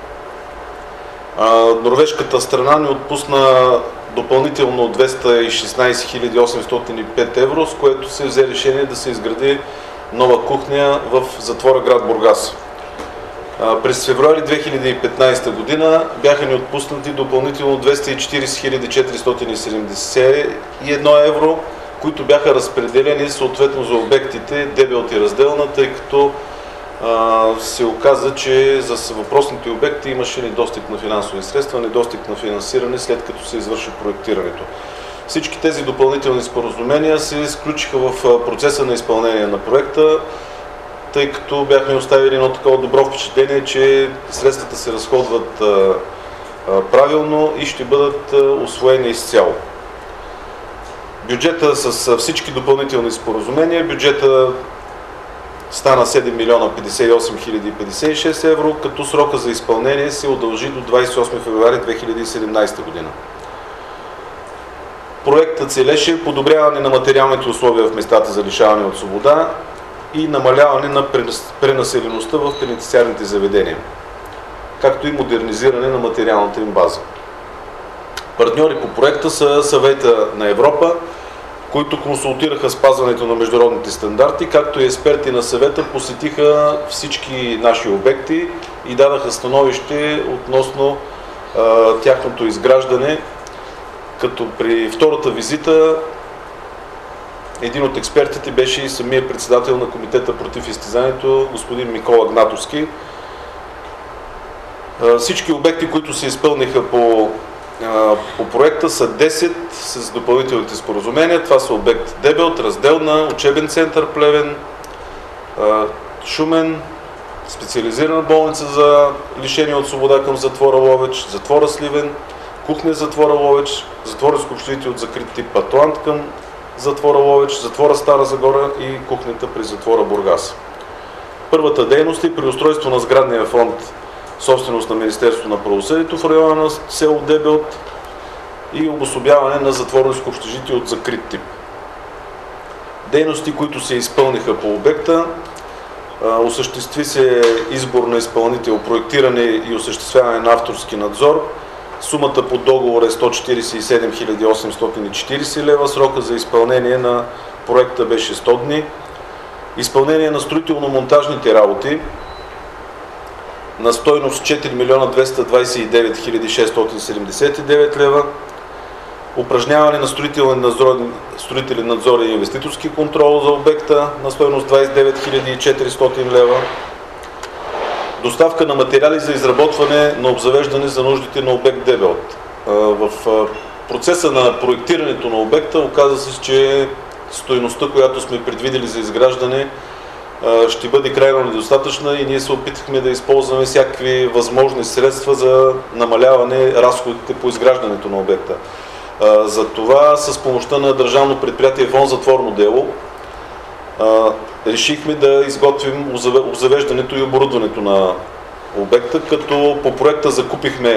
норвежката страна ни отпусна допълнително двеста и шестнадесет хиляди осемстотин и пет евро, с което се взе решение да се изгради нова кухня в затвора град Бургас. През февруари две хиляди и петнадесета година бяха ни отпуснати допълнително двеста и четиридесет хиляди четиристотин и седемдесет и едно евро, които бяха разпределени съответно за обектите дебелт и разделна, тъй като а, се оказа, че за въпросните обекти имаше недостиг на финансови средства, недостиг на финансиране, след като се извърши проектирането. Всички тези допълнителни споразумения се сключиха в процеса на изпълнение на проекта, тъй като бяхме оставили едно такова добро впечатление, че средствата се разходват а, а, правилно и ще бъдат а, усвоени изцяло. Бюджета с всички допълнителни споразумения, бюджета стана седем милиона петдесет и осем хиляди петдесет и шест евро, като срока за изпълнение се удължи до двадесет и осми февруари две хиляди и седемнадесета година. Проектът целеше подобряване на материалните условия в местата за лишаване от свобода и намаляване на пренаселеността в пенитенциарните заведения, както и модернизиране на материалната им база. Партньори по проекта са Съвета на Европа, които консултираха спазването на международните стандарти, както и експерти на съвета посетиха всички наши обекти и дадаха становище относно а, тяхното изграждане, като при втората визита един от експертите беше и самия председател на комитета против изтезанието, господин Микола Гнатовски. Всички обекти, които се изпълниха по, по проекта, са десет с допълнителните споразумения. Това са обект Дебелт, Разделна, учебен център Плевен, Шумен, специализирана болница за лишение от свобода към затвора Ловеч, затвора Сливен, кухня затвора Ловеч, затворско общежитие от закрит тип Атлант към затвора Ловеч, затвора Стара Загора и кухнята при затвора Бургас. Първата дейност е при устройство на сградния фонд, собственост на Министерството на правосъдието в района на село Дебелт и обособяване на затворско общежитие от закрит тип. Дейности, които се изпълниха по обекта: осъществи се избор на изпълнител, проектиране и осъществяване на авторски надзор. Сумата по договор е сто четиридесет и седем хиляди осемстотин и четиридесет лева. Срока за изпълнение на проекта беше сто дни. Изпълнение на строително-монтажните работи на стойност четири милиона двеста двадесет и девет хиляди шестстотин седемдесет и девет лева. Упражняване на строителен надзор, строителен надзор и инвеститорски контрол за обекта на стойност двадесет и девет хиляди четиристотин лева. Доставка на материали за изработване на обзавеждане за нуждите на обект Дебелт. В процеса на проектирането на обекта оказа се, че стойността, която сме предвидели за изграждане, ще бъде крайно недостатъчна и ние се опитахме да използваме всякакви възможни средства за намаляване разходите по изграждането на обекта. За това с помощта на Държавно предприятие Фонд затворно дело решихме да изготвим обзавеждането и оборудването на обекта, като по проекта закупихме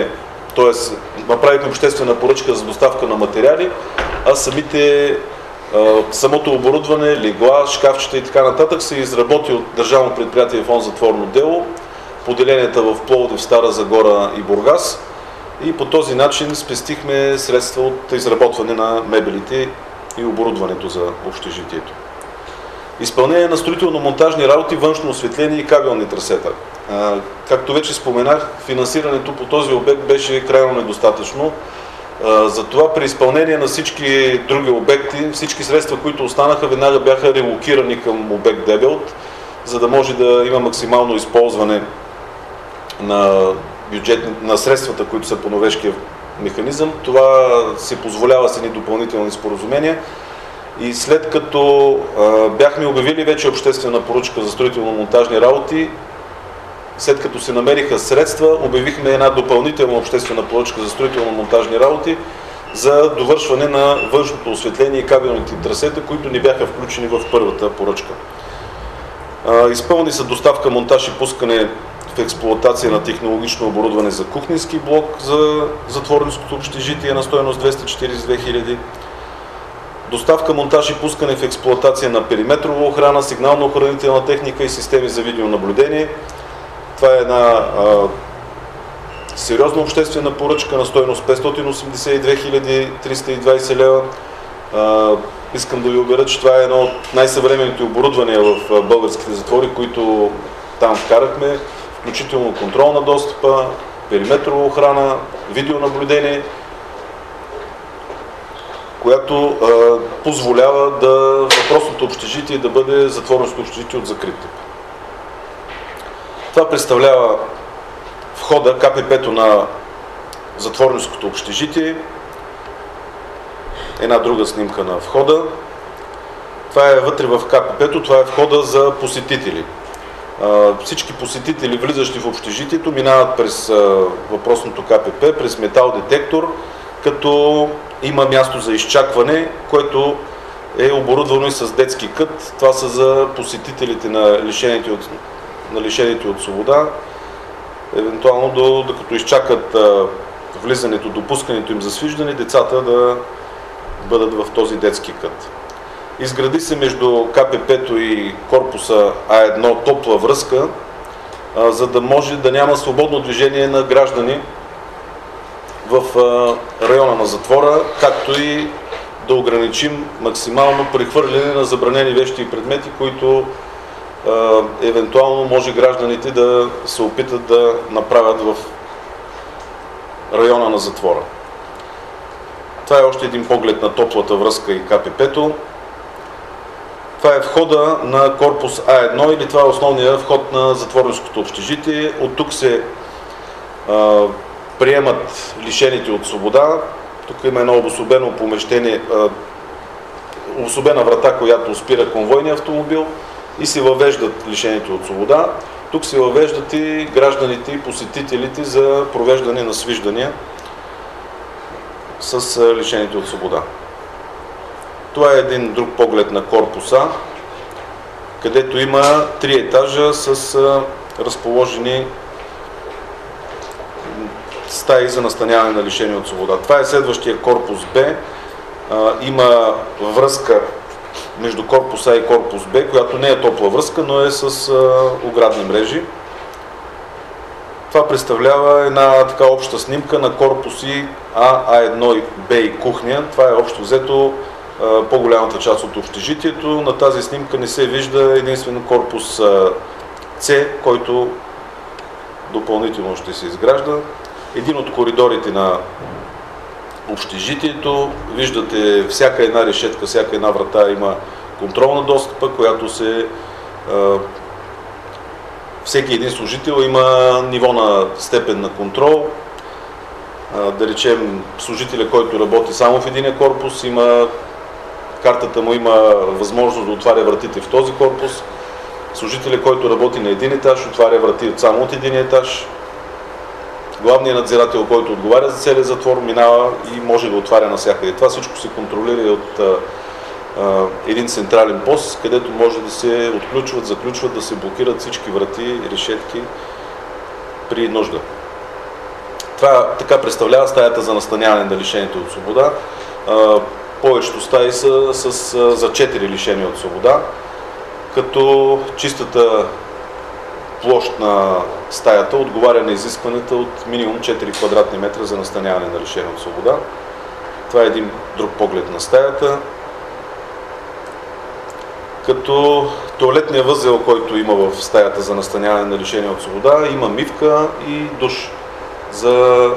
Тоест, направихме обществена поръчка за доставка на материали, а самите, самото оборудване, легла, шкафчета и така нататък се изработи от Държавно предприятие Фонд затворно дело, поделенията в Пловдив, Стара Загора и Бургас, и по този начин спестихме средства от изработване на мебелите и оборудването за общежитието. Изпълнение на строително-монтажни работи, външно осветление и кабелни трасета. Както вече споменах, финансирането по този обект беше крайно недостатъчно. Затова при изпълнение на всички други обекти, всички средства, които останаха, веднага бяха релокирани към обект Дебелт, за да може да има максимално използване на, бюджетни, на средствата, които са по новешкия механизъм. Това се позволява с едни допълнителни споразумения. И след като а, бяхме обявили вече обществена поръчка за строително-монтажни работи, след като се намериха средства, обявихме една допълнителна обществена поръчка за строително-монтажни работи за довършване на външното осветление и кабелните трасета, които не бяха включени в първата поръчка. А, изпълни са доставка, монтаж и пускане в експлоатация на технологично оборудване за кухненски блок за затворническото общежитие на стойност двеста четиридесет и две хиляди. Доставка, монтаж и пускане в експлоатация на периметрова охрана, сигнално-охранителна техника и системи за видеонаблюдение. Това е една а, сериозна обществена поръчка на стойност петстотин осемдесет и две хиляди триста и двадесет лева. А, искам да ви уверя, че това е едно от най-съвременните оборудвания в българските затвори, които там вкарахме, включително контрол на достъпа, периметрова охрана, видеонаблюдение, която а, позволява да въпросното общежитие да бъде затворническо общежитие от закрит тип. Това представлява входа, ка пе пе-то на затворническото общежитие. Една друга снимка на входа. Това е вътре в ка пе пе-то, това е входа за посетители. А, всички посетители, влизащи в общежитието, минават през а, въпросното ка пе пе, през метал детектор, като има място за изчакване, което е оборудвано и с детски кът. Това са за посетителите на лишените от, на лишените от свобода. Евентуално, до, докато изчакат а, влизането, допускането им за свиждане, децата да бъдат в този детски кът. Изгради се между ка пе пе-то и корпуса А едно топла връзка, а, за да може да няма свободно движение на граждани в района на затвора, както и да ограничим максимално прехвърляне на забранени вещи и предмети, които а, евентуално може гражданите да се опитат да направят в района на затвора. Това е още един поглед на топлата връзка и ка пе пе-то. Това е входа на корпус А едно, или това е основният вход на затворническото общежитие. От тук се а, приемат лишените от свобода. Тук има едно обособено помещение, обособена врата, която спира конвойния автомобил, и се въвеждат лишените от свобода. Тук се въвеждат и гражданите и посетителите за провеждане на свиждания с лишените от свобода. Това е един друг поглед на корпуса, където има три етажа с разположени стаи за настаняване на лишени от свобода. Това е следващия корпус Б. А, има връзка между корпус А и корпус Б, която не е топла връзка, но е с а, оградни мрежи. Това представлява една така обща снимка на корпуси А, А едно, Б и кухня. Това е общо взето а, по-голямата част от общежитието. На тази снимка не се вижда единствено корпус а, С, който допълнително ще се изгражда. Един от коридорите на общежитието, виждате всяка една решетка, всяка една врата има контрол на достъпа, която се... А, всеки един служител има ниво на степен на контрол. А, да речем, служителя, който работи само в единия корпус, има... картата му има възможност да отваря вратите в този корпус. Служителя, който работи на един етаж, отваря врати само от един етаж. Главният надзирател, който отговаря за целия затвор, минава и може да отваря навсякъде. Това всичко се контролира от а, а, един централен пост, където може да се отключват, заключват, да се блокират всички врати и решетки при нужда. Това така представлява стаята за настаняване на лишените от свобода. Повечето стаи са с, за четири лишени от свобода, като чистата площ на стаята отговаря на изискването от минимум четири квадратни метра за настаняване на лишени от свобода. Това е един друг поглед на стаята. Като тоалетния възел, който има в стаята за настаняване на лишени от свобода, има мивка и душ за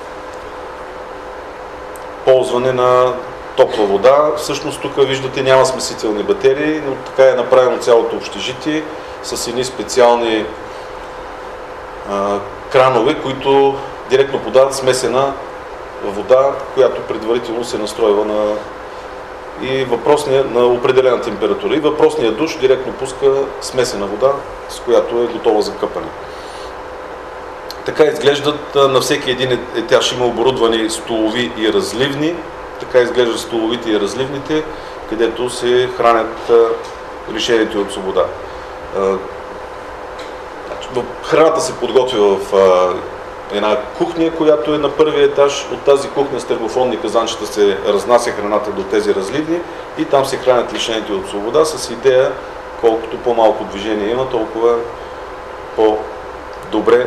ползване на топла вода. Всъщност тук виждате няма смесителни батерии, но така е направено цялото общежитие с едни специални а, кранове, които директно подават смесена вода, която предварително се настройва на, и въпросния, на определена температура. И въпросният душ директно пуска смесена вода, с която е готова за къпане. Така изглеждат на всеки един етаж има оборудвани столови и разливни. Така изглеждат столовите и разливните, където се хранят лишените от свобода. Храната се подготвя в една кухня, която е на първия етаж. От тази кухня с термофонни казанчета се разнася храната до тези разливни и там се хранят лишените от свобода с идея, колкото по-малко движение има, толкова по-добре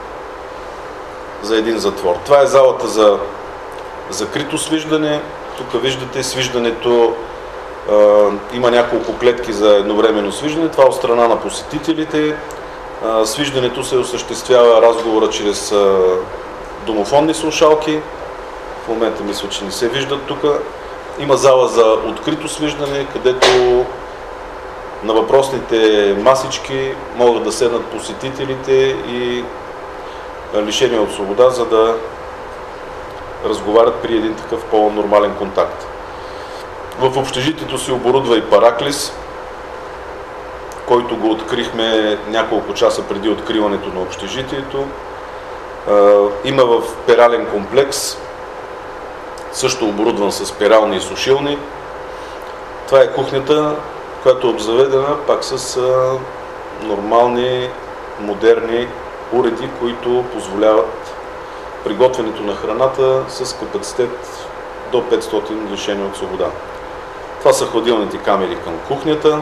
за един затвор. Това е залата за закрито свиждане. Тук виждате свиждането, е, има няколко клетки за едновременно свиждане. Това от страна на посетителите. Е, свиждането се осъществява разговора чрез е, домофонни слушалки. В момента мисля, че не се виждат тук. Има зала за открито свиждане, където на въпросните масички могат да седнат посетителите и лишени от свобода, за да разговарят при един такъв по-нормален контакт. В общежитието се оборудва и параклис, който го открихме няколко часа преди откриването на общежитието. Има в перален комплекс, също оборудван с перални и сушилни. Това е кухнята, която е обзаведена пак с нормални, модерни уреди, които позволяват приготвянето на храната с капацитет до петстотин лишени от свобода. Това са хладилните камери към кухнята.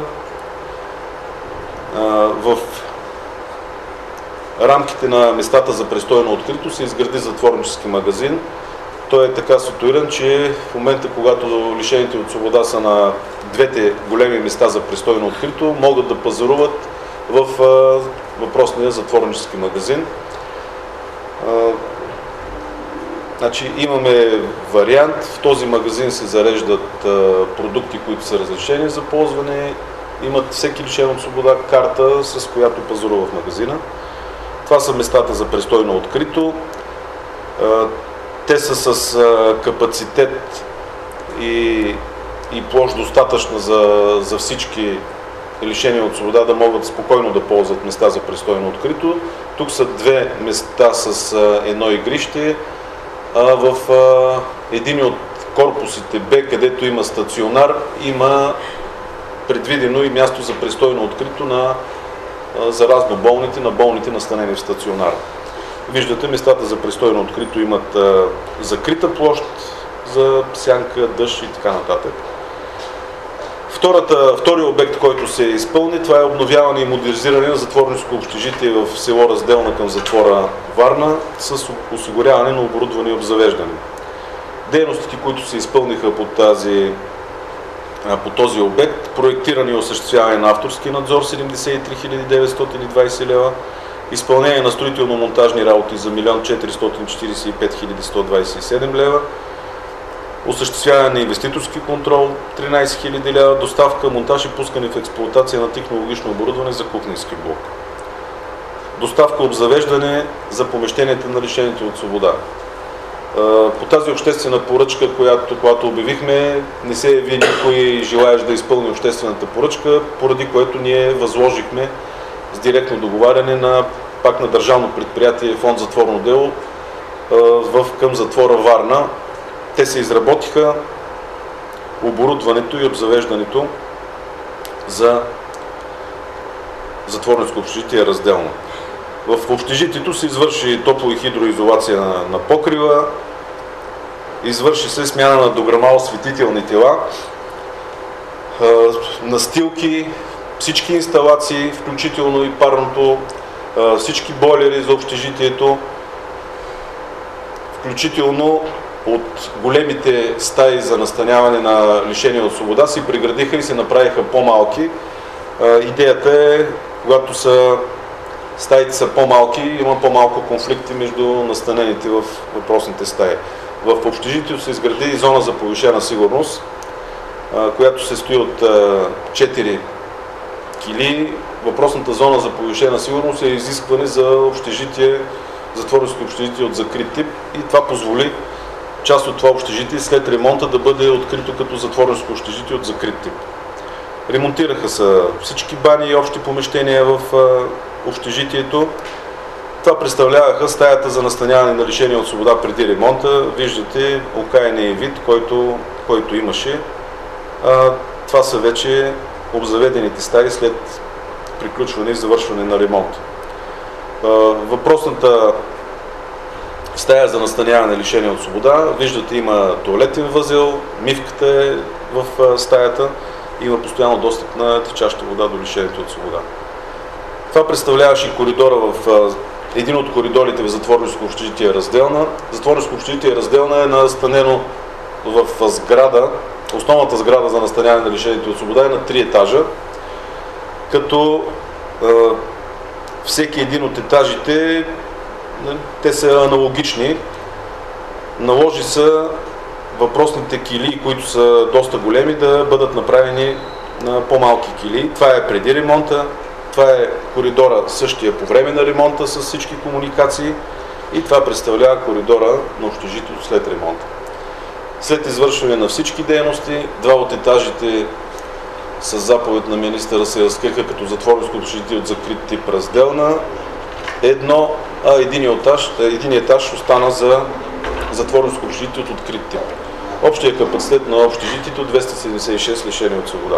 В рамките на местата за престой на открито се изгради затворнически магазин. Той е така ситуиран, че в момента, когато лишените от свобода са на двете големи места за престой на открито, могат да пазаруват в въпросния затворнически магазин. Значи, имаме вариант. В този магазин се зареждат а, продукти, които са разрешени за ползване. Имат всеки лишен от свобода карта, с която пазарува в магазина. Това са местата за престой на открито. А, те са с а, капацитет и, и площ достатъчна за, за всички лишени от свобода да могат спокойно да ползват места за престой на открито. Тук са две места с а, едно игрище. В един от корпусите Б, където има стационар, има предвидено и място за престой на открито на заразно болните, на болните настанени в стационар. Виждате, местата за престой на открито имат закрита площ за сянка, дъжд и така нататък. Втората, втория обект, който се изпълни, това е обновяване и модернизиране на затворническо общежитие в село Разделна към затвора Варна с осигуряване на оборудване и обзавеждане. Дейностите, които се изпълниха по, тази, по този обект, проектиране и осъществяване на авторски надзор седемдесет и три хиляди деветстотин и двадесет лева, изпълнение на строително-монтажни работи за милион четиристотин четиридесет и пет хиляди сто двадесет и седем лева, осъществяване на инвеститорски контрол тринадесет хиляди лева, доставка, монтаж и пускане в експлоатация на технологично оборудване за кухненски блок. Доставка, обзавеждане за помещенията на лишените от свобода. По тази обществена поръчка, която, която обявихме, не се яви никой желаещ да изпълни обществената поръчка, поради което ние възложихме с директно договаряне на, пак на държавно предприятие Фонд затворно дело в, към затвора Варна. Те се изработиха оборудването и обзавеждането за затворническо общежитие Разделно. В общежитието се извърши топло и хидроизолация на, на покрива, извърши се смяна на дограмал осветителни тела, настилки, всички инсталации, включително и парното, всички бойлери за общежитието, включително от големите стаи за настаняване на лишени от свобода се преградиха и се направиха по-малки. Идеята е, когато са, стаите са по-малки, има по-малко конфликти между настанените в въпросните стаи. В общежитието се изгради и зона за повишена сигурност, която се стои от четири килии. Въпросната зона за повишена сигурност е изискване за общежитие, затворническо общежитие от закрит тип, и това позволи част от това общежитие след ремонта да бъде открито като затворническо общежитие от закрит тип. Ремонтираха са всички бани и общи помещения в общежитието. Това представляваха стаята за настаняване на лишени от свобода преди ремонта. Виждате окаяния вид, който, който имаше. А, това са вече обзаведените стаи след приключване и завършване на ремонт. А, въпросната стая за настаняване на лишени от свобода, виждате, има туалетен възел, мивката е в стаята, има постоянно достъп на течаща вода до лишените от свобода. Това представляваше и коридора в един от коридорите в затворническо общежитие Разделна. Затворническо общежитие Разделна е настанено в сграда, основната сграда за настаняване на лишените от свобода е на три етажа, като е, всеки един от етажите, те са аналогични. Наложи са въпросните килии, които са доста големи, да бъдат направени на по-малки килии. Това е преди ремонта, това е коридора същия по време на ремонта с всички комуникации и това представлява коридора на общежитието след ремонта. След извършване на всички дейности, два от етажите с заповед на министъра се разкриха като затворническо общежитие от закрит тип Разделна. Едно, а един етаж, един етаж остана за затворническо общежитие от открит тип. Общия капацитет на общежитието двеста седемдесет и шест лишени от свобода.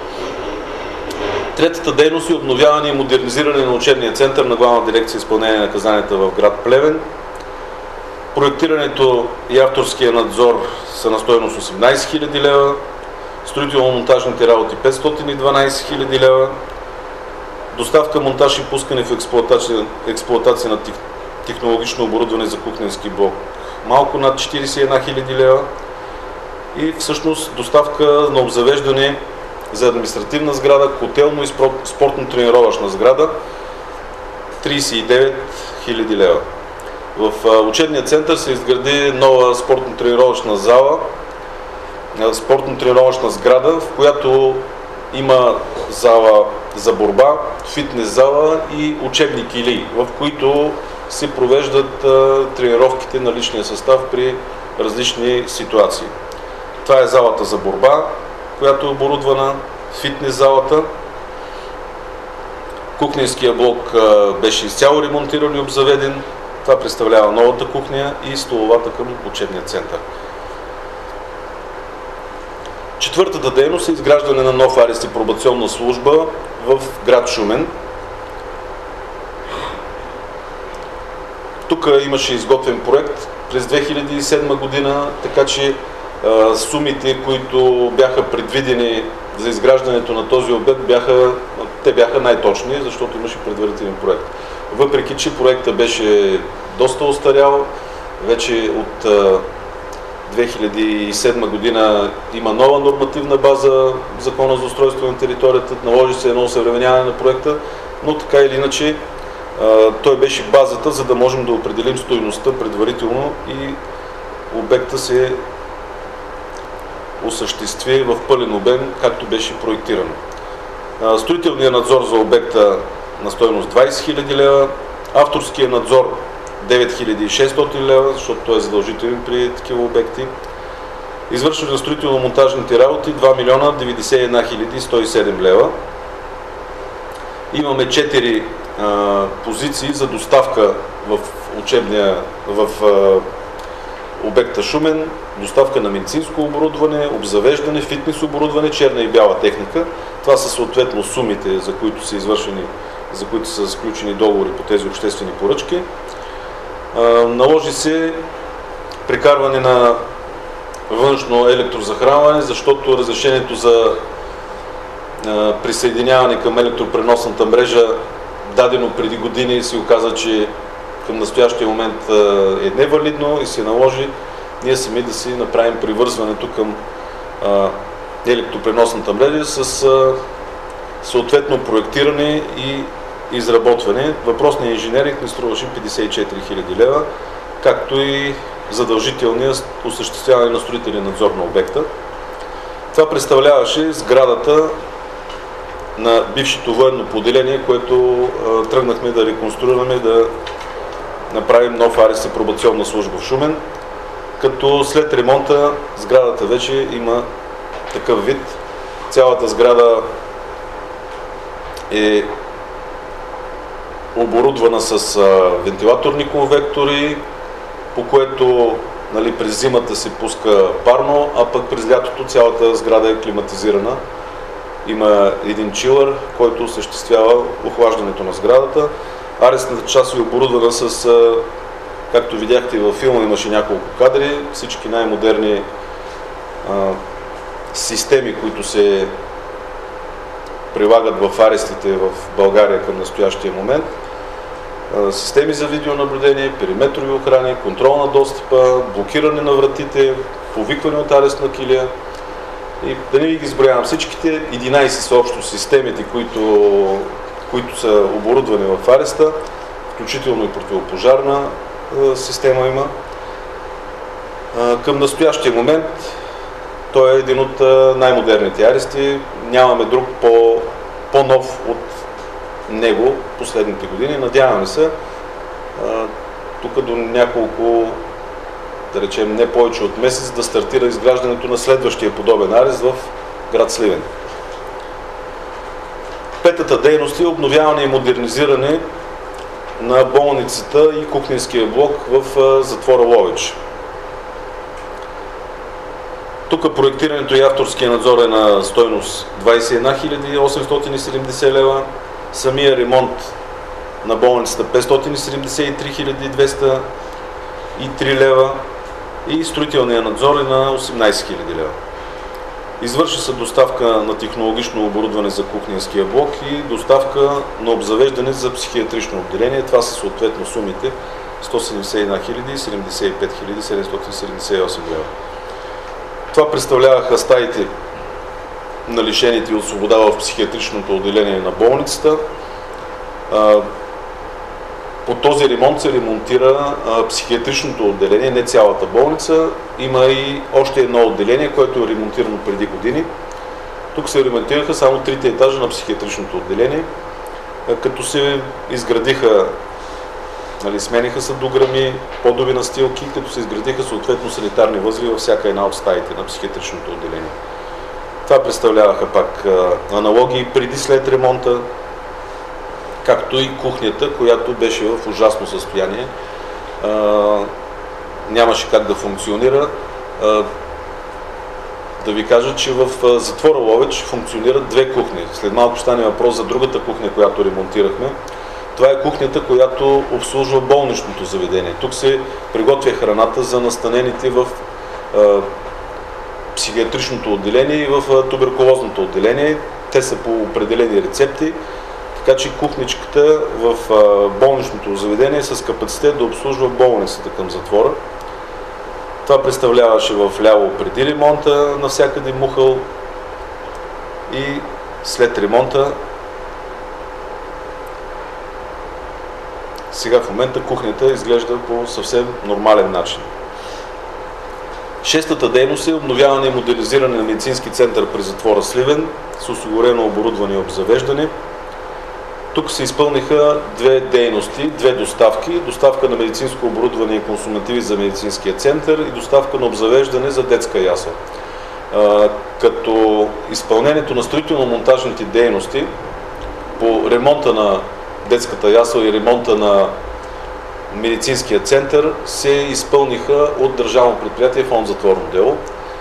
Третата дейност е обновяване и модернизиране на учебния център на Главна дирекция изпълнение на наказанията в град Плевен. Проектирането и авторския надзор са на стойност осемнадесет хиляди лева, строително-монтажните работи петстотин и дванадесет хиляди лева, доставка, монтаж и пускане в експлоатация, експлоатация на технологично оборудване за кухненски блок малко над четиридесет и една хиляди лева и всъщност доставка на обзавеждане за административна сграда, котелно и спортно-тренировъчна сграда тридесет и девет хиляди лева. В учебния център се изгради нова спортно-тренировъчна зала, спортно-тренировъчна сграда, в която има зала за борба, фитнес зала и учебни килии, в които се провеждат а, тренировките на личния състав при различни ситуации. Това е залата за борба, която е оборудвана, фитнес залата. Кухненския блок а, беше изцяло ремонтиран и обзаведен. Това представлява новата кухня и столовата към учебния център. Четвъртата дейност е изграждане на нов арест и пробационна служба в град Шумен. Тук имаше изготвен проект през две хиляди и седма година, така че а, сумите, които бяха предвидени за изграждането на този обект, бяха, те бяха най-точни, защото имаше предварителен проект. Въпреки че проектът беше доста остарял, вече от а, две хиляди и седма година има нова нормативна база, Закона за устройство на територията, наложи се едно осъвременяване на проекта, но така или иначе той беше базата, за да можем да определим стойността предварително и обекта се осъществи в пълен обем, както беше проектирано. Строителният надзор за обекта на стойност двадесет хиляди лева, авторския надзор девет хиляди и шестстотин лева, защото той е задължителен при такива обекти. Извършване на строително-монтажните работи два милиона деветдесет и една хиляди сто и седем лева. Имаме четири а, позиции за доставка в учебния, в а, обекта Шумен, доставка на медицинско оборудване, обзавеждане, фитнес оборудване, черна и бяла техника. Това са съответно сумите, за които са извършени за които са сключени договори по тези обществени поръчки. Наложи се прекарване на външно електрозахранване, защото разрешението за присъединяване към електропреносната мрежа, дадено преди години, се оказа, че към настоящия момент е невалидно и се наложи ние сами да си направим привързването към електропреносната мрежа с съответно проектиране и изработване. Въпросният инженеринг ни струваше петдесет и четири хиляди лева, както и задължителният осъществяване на строителен надзор на обекта. Това представляваше сградата на бившето военно поделение, което а, тръгнахме да реконструираме, да направим нов арест и пробационна служба в Шумен, като след ремонта сградата вече има такъв вид. Цялата сграда е оборудвана с а, вентилаторни конвектори, по което, нали, през зимата се пуска парно, а пък през лятото цялата сграда е климатизирана. Има един чилър, който осъществява охлаждането на сградата. Арестната част е оборудвана с, а, както видяхте във филма, имаше няколко кадри, всички най-модерни а, системи, които се прилагат в арестите в България към настоящия момент. Системи за видеонаблюдение, периметрови охрани, контрол на достъпа, блокиране на вратите, повикване от арестна килия. И да не ви ги изброявам всичките, единайсет са общо системите, които, които са оборудвани в ареста, включително и противопожарна система има. Към настоящия момент той е един от най-модерните арести. Нямаме друг по, по-нов от него последните години. Надяваме се тук до няколко, да речем не повече от месец, да стартира изграждането на следващия подобен арест в град Сливен. Петата дейност е обновяване и модернизиране на болницата и кухненския блок в затвора Ловеч. Тук проектирането и авторския надзор е на стойност двайсет и една хиляди осемстотин и седемдесет лева, самия ремонт на болницата петстотин и седемдесет и три хиляди двеста и три лева и строителния надзор е на осемнайсет хиляди лева. Извърши се доставка на технологично оборудване за кухненския блок и доставка на обзавеждане за психиатрично отделение. Това са съответно сумите сто седемдесет и една хиляди и седемдесет и пет хиляди седемстотин седемдесет и осем лева. Това представляваха стаите на лишените от свобода в психиатричното отделение на болницата. По този ремонт се ремонтира психиатричното отделение, не цялата болница. Има и още едно отделение, което е ремонтирано преди години. Тук се ремонтираха само трите етажа на психиатричното отделение, като се изградиха, нали, смениха се дограми, подови настилки, като се изградиха съответно санитарни възли във всяка една от стаите на психиатричното отделение. Това представляваха пак а, аналогии преди след ремонта, както и кухнята, която беше в ужасно състояние. А, нямаше как да функционира. А, да ви кажа, че в затвора Ловеч функционират две кухни. След малко стане въпрос за другата кухня, която ремонтирахме. Това е кухнята, която обслужва болничното заведение. Тук се приготвя храната за настанените в а, психиатричното отделение и в а, туберкулозното отделение. Те са по определени рецепти, така че кухничката в а, болничното заведение е с капацитет да обслужва болницата към затвора. Това представляваше в ляво преди ремонта, навсякъде мухъл, и след ремонта. Сега в момента кухнята изглежда по съвсем нормален начин. Шестата дейност е обновяване и моделизиране на медицински център при затвора Сливен с осигурено оборудване и обзавеждане. Тук се изпълниха две дейности, две доставки. Доставка на медицинско оборудване и консумативи за медицинския център и доставка на обзавеждане за детска ясла. Като изпълнението на строително-монтажните дейности по ремонта на детската ясла и ремонта на медицинския център се изпълниха от държавно предприятие Фонд затворно дело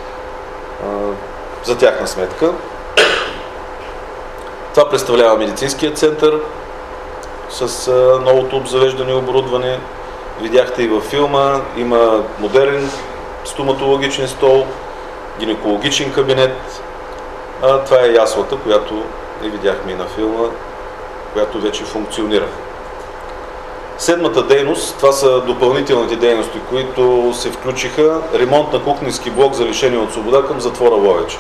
за тяхна сметка. Това представлява медицинския център, с а, новото обзавеждане и оборудване. Видяхте и във филма, има модерен стоматологичен стол, гинекологичен кабинет. А, това е яслата, която и видяхме и на филма, която вече функционира. Седмата дейност, това са допълнителните дейности, които се включиха. Ремонт на кухненски блок за лишени от свобода към затвора Ловеч.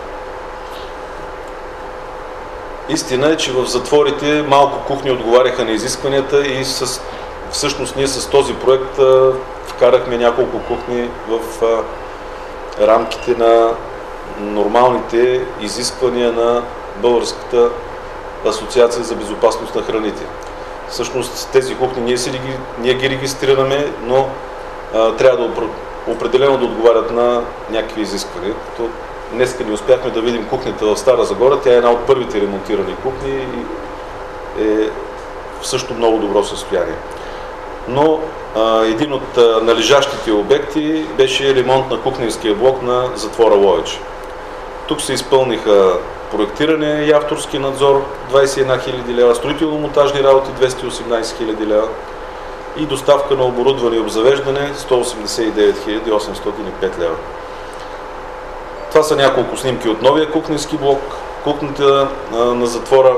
Истина е, че в затворите малко кухни отговаряха на изискванията и с, всъщност ние с този проект а, вкарахме няколко кухни в а, рамките на нормалните изисквания на Българската асоциация за безопасност на храните. Всъщност тези кухни ние, си, ние ги регистрираме, но а, трябва да определено да отговарят на някакви изисквания. Като днеска не успяхме да видим кухнята в Стара Загора, тя е една от първите ремонтирани кухни и е в също много добро състояние. Но а, един от а, належащите обекти беше ремонт на кухненския блок на затвора Ловеч. Тук се изпълниха проектиране и авторски надзор двадесет и една хиляди лева, строително-монтажни работи двеста и осемнадесет хиляди лева и доставка на оборудване и обзавеждане сто осемдесет и девет хиляди осемстотин и пет лева. Това са няколко снимки от новия кухненски блок. Кухнята а, на затвора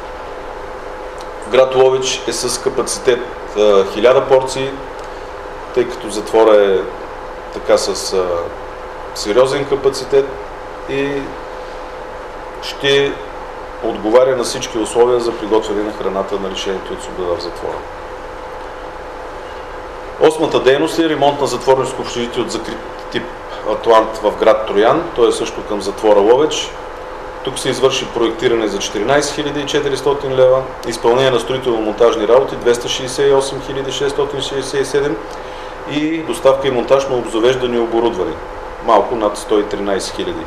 град Ловеч е с капацитет а, хиляда порции, тъй като затвора е така с а, сериозен капацитет и ще отговаря на всички условия за приготвяне на храната на лишените от свобода в затвора. Осмата дейност е ремонт на затворническо общежитие от закрит тип Атлант в град Троян. Той е също към затвора Ловеч. Тук се извърши проектиране за четиринадесет хиляди и четиристотин лева, изпълнение на строително-монтажни работи двеста шестдесет и осем хиляди шестстотин шестдесет и седем и доставка и монтаж на обзавеждане и оборудване. Малко над сто и тринадесет хиляди.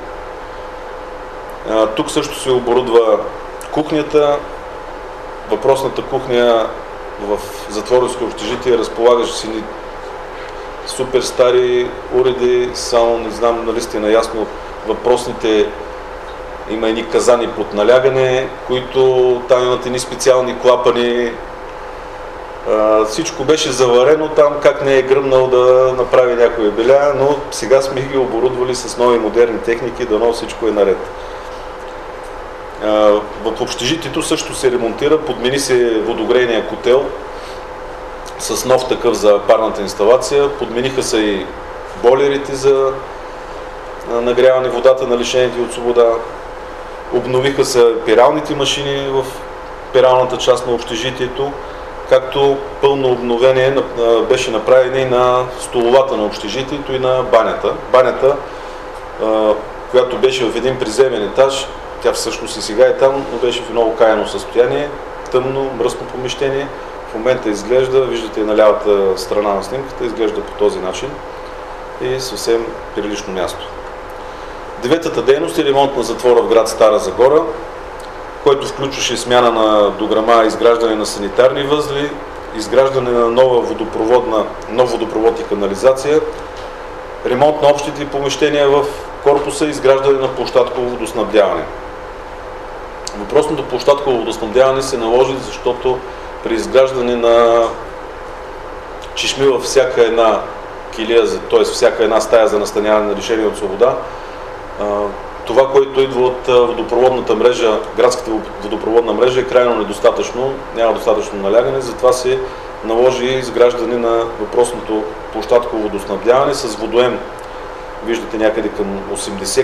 Тук също се оборудва кухнята. Въпросната кухня в затворническо общежитие разполагаше си супер стари уреди, само не знам нали сте наясно, въпросните има едни казани под налягане, които там имат едни специални клапани. А, всичко беше заварено там, как не е гръмнал да направи някоя беля, но сега сме ги оборудвали с нови модерни техники, дано всичко е наред. А, в общежитието също се ремонтира, подмени се водогрейния котел с нов такъв за парната инсталация, подмениха се и бойлерите за нагряване водата на лишените от свобода, обновиха се пералните машини в пералната част на общежитието, както пълно обновение беше направено и на столовата на общежитието и на банята. Банята, която беше в един приземен етаж, тя всъщност и сега е там, но беше в много каяно състояние, тъмно, мръсно помещение. В момента изглежда, виждате на лявата страна на снимката, изглежда по този начин и съвсем прилично място. Деветата дейност е ремонт на затвора в град Стара Загора, който включваше смяна на дограма, изграждане на санитарни възли, изграждане на нова водопроводна, нов водопровод и канализация, ремонт на общите помещения в корпуса и изграждане на площадково водоснабдяване. Въпросното площадково водоснабдяване се наложи, защото при изграждане на чешми във всяка една килия, т.е. всяка една стая за настаняване на лишени от свобода, това, което идва от водопроводната мрежа, градската водопроводна мрежа е крайно недостатъчно, няма достатъчно налягане, затова се наложи изграждане на въпросното площадково водоснабдяване с водоем. Виждате някъде към осемдесет,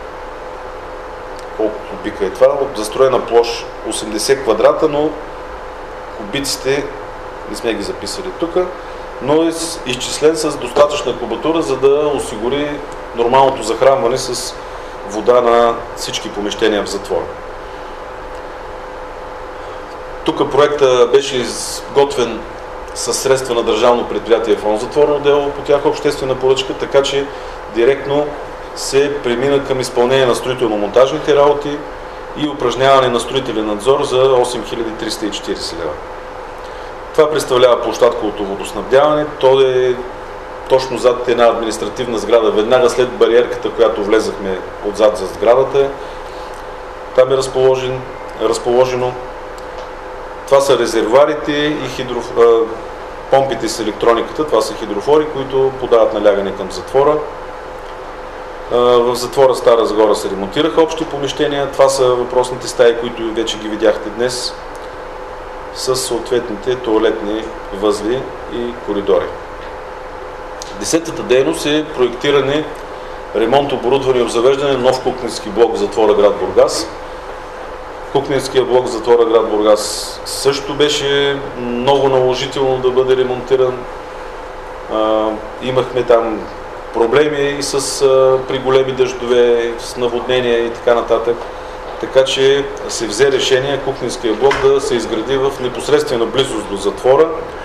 колко кубика е това, застроена площ осемдесет квадрата, но кубиците не сме ги записали тук, но е изчислен с достатъчна кубатура, за да осигури нормалното захранване с вода на всички помещения в затвора. Тук проектът беше изготвен със средства на Държавно предприятие Фонд затворно дело по тяха обществена поръчка, така че директно се премина към изпълнение на строително-монтажните работи и упражняване на строителен надзор за осем хиляди триста и четиридесет лева. Това представлява площадковото водоснабдяване. То е точно зад една административна сграда, веднага след бариерката, която влезахме отзад за сградата. Там е разположен, разположено. Това са резервуарите и хидроф... помпите с електрониката, това са хидрофори, които подават налягане към затвора. В затвора Стара Загора се ремонтираха общи помещения, това са въпросните стаи, които вече ги видяхте днес, с съответните тоалетни възли и коридори. Десетата дейност е проектиране, ремонт, оборудване и обзавеждане на нов кухненски блок в затвора град Бургас. Кухненския блок в затвора град Бургас също беше много наложително да бъде ремонтиран. А, имахме там проблеми и с, а, при големи дъждове, с наводнения и така нататък. Така че се взе решение кухненския блок да се изгради в непосредствена близост до затвора,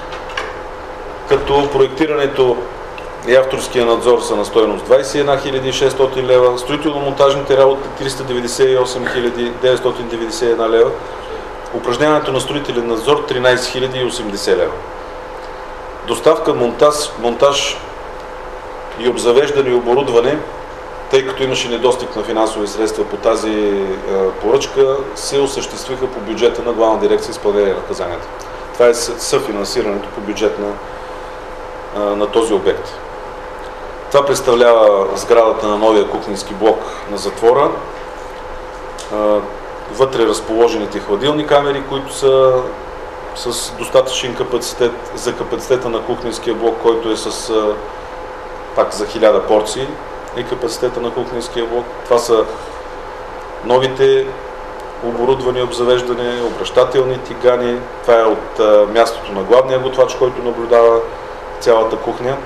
като проектирането и авторския надзор са на стойност двадесет и една хиляди и шестстотин лева, строително-монтажните работи триста деветдесет и осем хиляди деветстотин деветдесет и една лева, упражняването на строителен надзор тринадесет хиляди и осемдесет лева. Доставка, монтаж, монтаж и обзавеждане и оборудване, тъй като имаше недостиг на финансови средства по тази е, поръчка, се осъществиха по бюджета на Главна дирекция изпълнение на наказанията. Това е съфинансирането по бюджет на, е, на този обект. Това представлява сградата на новия кухненски блок на затвора. Е, вътре разположените хладилни камери, които са с достатъчен капацитет за капацитета на кухненския блок, който е с е, пак за хиляда порции и капацитета на кухненския блок. Това са новите оборудвани, обзавеждане, обръщателни тигани. Това е от а, мястото на главния готвач, който наблюдава цялата кухня.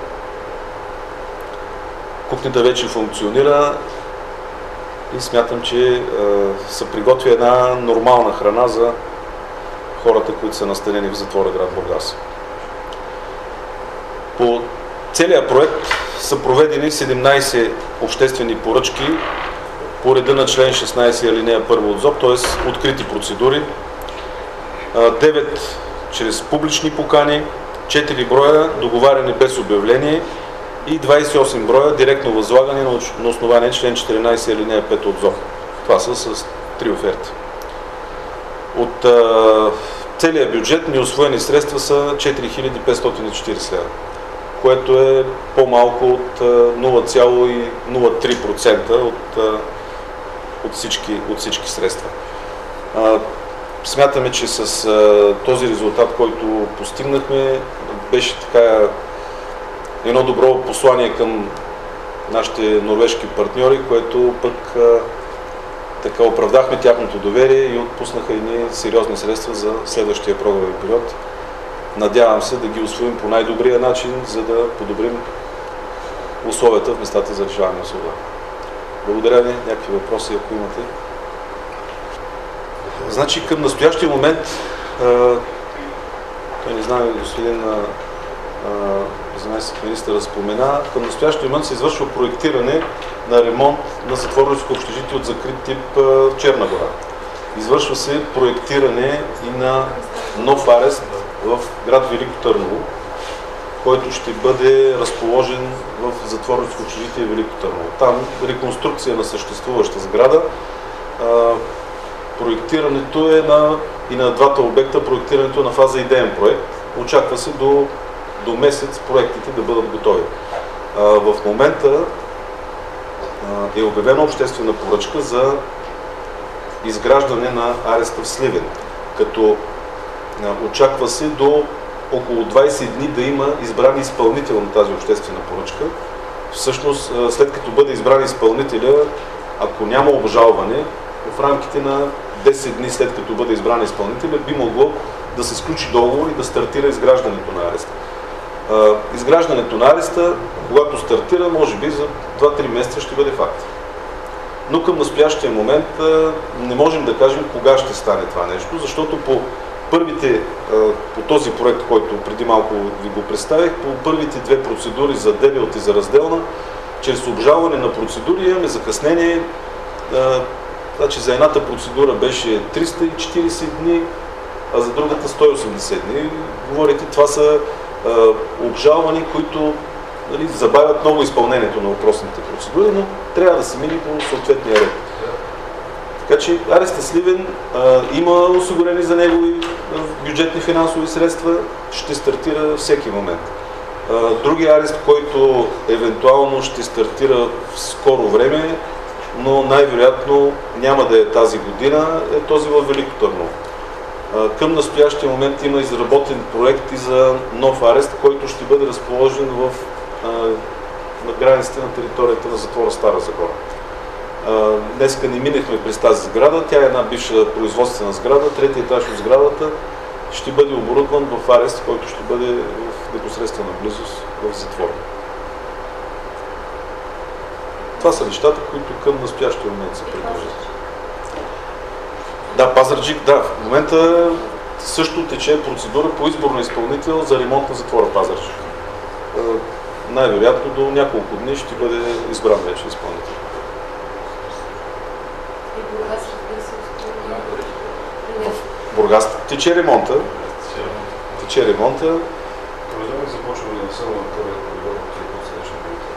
Кухнята вече функционира и смятам, че а, се приготвя една нормална храна за хората, които са настанени в затвора град Бургас. По целият проект са проведени седемнадесет обществени поръчки по реда на член шестнадесет алинея първа от ЗОП, т.е. открити процедури, девет чрез публични покани, четири броя договаряне без обявление и двадесет и осем броя директно възлагане на основание член четиринадесет алинея пета от ЗОП. Това са с три оферти. От а, целият бюджет неусвоени средства са четири хиляди петстотин и четиридесет лева, което е по-малко от нула цяло нула три процента от, от, всички, от всички средства. Смятаме, че с този резултат, който постигнахме, беше така едно добро послание към нашите норвежки партньори, което пък така оправдахме тяхното доверие и отпуснаха едни сериозни средства за следващия програмен период. Надявам се да ги усвоим по най-добрия начин, за да подобрим условията в местата за лишаване от свобода. Благодаря ви. Някакви въпроси, ако имате? Значи към настоящия момент, той не знае, господин заместник министър спомена, към настоящия момент се извършва проектиране на ремонт на затворническо общежитие от закрит тип в Черна гора. Извършва се проектиране и на нов арест в град Велико Търново, който ще бъде разположен в затворническо общежитие Велико Търново. Там реконструкция на съществуваща сграда. Проектирането е на, и на двата обекта, проектирането е на фаза идеен проект. Очаква се до, до месец проектите да бъдат готови. В момента е обявена обществена поръчка за изграждане на ареста в Сливен, като очаква се до около двадесет дни да има избран изпълнител на тази обществена поръчка. Всъщност, след като бъде избран изпълнителя, ако няма обжалване, в рамките на десет дни след като бъде избран изпълнителя, би могло да се сключи договор и да стартира изграждането на ареста. Изграждането на ареста, когато стартира, може би за два-три месеца ще бъде факт. Но към настоящия момент не можем да кажем кога ще стане това нещо, защото по първите, по този проект, който преди малко ви го представих, по първите две процедури за дебелт и за разделна, чрез обжалване на процедури имаме закъснение. Значи за едната процедура беше триста и четиридесет дни, а за другата сто и осемдесет дни. Говорите, това са обжалвани, които, нали, забавят много изпълнението на въпросните процедури, но трябва да се мине по съответния ред. Така че ареста Сливен а, има осигурени за него и бюджетни финансови средства, ще стартира всеки момент. А, другия арест, който евентуално ще стартира в скоро време, но най-вероятно няма да е тази година, е този във Велико Търново. А, към настоящия момент има изработен проект и за нов арест, който ще бъде разположен в, а, на границите на територията на затвора Стара Загора. Днеска не минахме през тази сграда, тя е една бивша производствена сграда, третия етаж от сградата ще бъде оборудван в арест, който ще бъде в непосредствена близост в затвора. Това са нещата, които към настоящия момент се предложат. Да, Пазарджик, да, в момента също тече процедура по избор на изпълнител за ремонт на затвора Пазарджик. Най-вероятно до няколко дни ще бъде избран вече изпълнител. В Бургас тече ремонта. Тече ремонта. Продължаваме да започваме да само на първия коридор от тези подсрещни будители.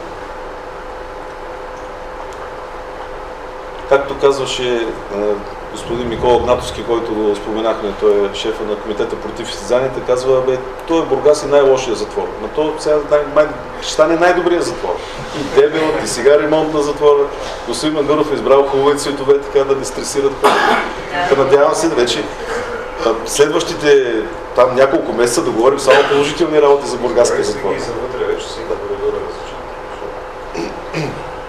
Както казваше господин Микола Гнатовски, който го споменахме, той е шефа на комитета против изтезанията, казва, бе, той в Бургас е най-лошия затвор. Но то сега най- ще стане най-добрия затвор. И дебел, и сега ремонт на затвора. Господин Магъров е избрал хубави цветове, така да не стресират хората. Надявам се вече следващите там няколко месеца да говорим само положителни работи за бургаския затвор. И за вътре вече си да коридора различен.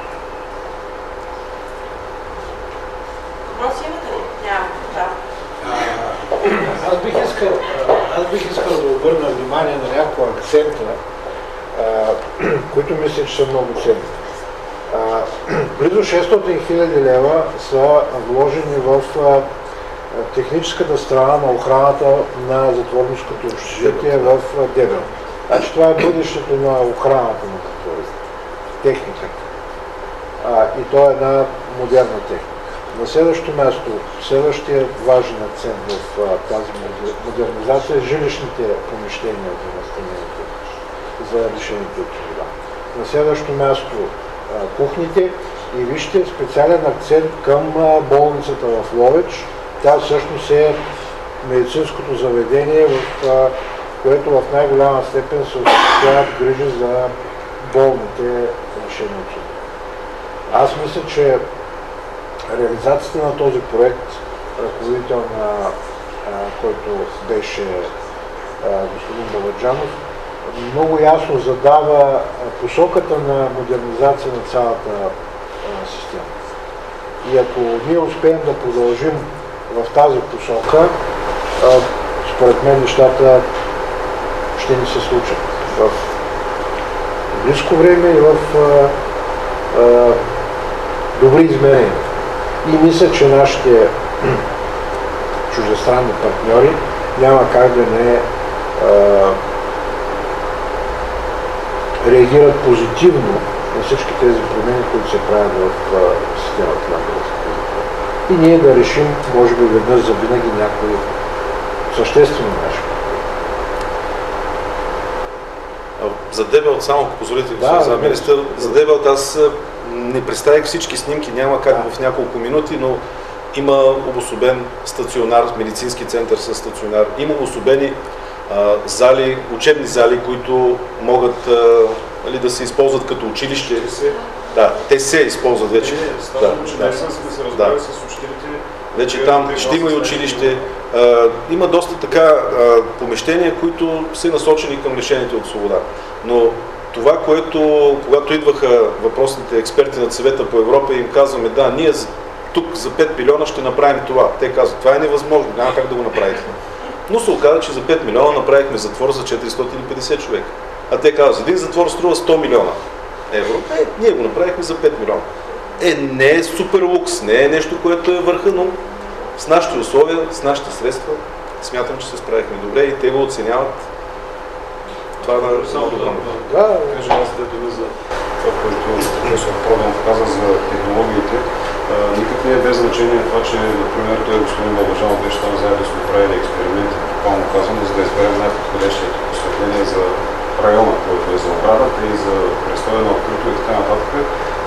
Аз бих искал, аз бих искал да обърна внимание на няколко акцента, които мисля, че са много ценни. Близо шестстотин хиляди лева са вложени в техническата страна на охраната на затворническото общежитие в Дебел. Значи това е бъдещето на охраната на затворите. Техниката. И то е една модерна техника. На следващото място, следващия важен акцент в а, тази модернизация е жилищните помещения за настанението, за лишените от свобода. На следващото място а, кухните и вижте специален акцент към а, болницата в Ловеч. Тя всъщност е медицинското заведение, в а, което в най-голяма степен се осъществяват грижи за болните лишени от свобода. Аз мисля, че реализацията на този проект, ръководител на а, който беше а, господин Баладжанов, много ясно задава посоката на модернизация на цялата а, система. И ако ние успеем да продължим в тази посока, а, според мен нещата ще ни се случат в близко време и в а, а, добри изменения. И мисля, че нашите чуждестранни партньори няма как да не а, реагират позитивно на всички тези промени, които се правят в а, системата на българската затвора. И ние да решим, може би веднъж за винаги, някои съществени наши проблеми. За Дебелт, само ако позволите, да, за министър, за Дебелт аз не представих всички снимки, няма как в няколко минути, но има обособен стационар, медицински център със стационар, има обособени а, зали, учебни зали, които могат а, ли, да се използват като училище. Да, те се използват вече. Да, да, сме се разбрали с учителите. Вече там ще има и училище. А, има доста така а, помещения, които са насочени към лишените от свобода. Но това, което, когато идваха въпросните експерти на Съвета по Европа, им казваме, да, ние тук за пет милиона ще направим това. Те казват, това е невъзможно, няма как да го направите. Но се оказа, че за пет милиона направихме затвор за четиристотин и петдесет човека. А те казват, един затвор струва сто милиона евро. Е, ние го направихме за пет милиона. Е, не е супер лукс, не е нещо, което е върха, но с нашите условия, с нашите средства, смятам, че се справихме добре и те го оценяват. Това е само добро. Да, кажа аз да думи за това, което професор Проданов каза за технологиите. А, никак не е без значение това, че, например, той господин Баладжанов беше там заедно сме правили експерименти, буквално казвам, за да изберем най-подходящото осветление за района, който е за оградата и за престоя на открито и така нататък.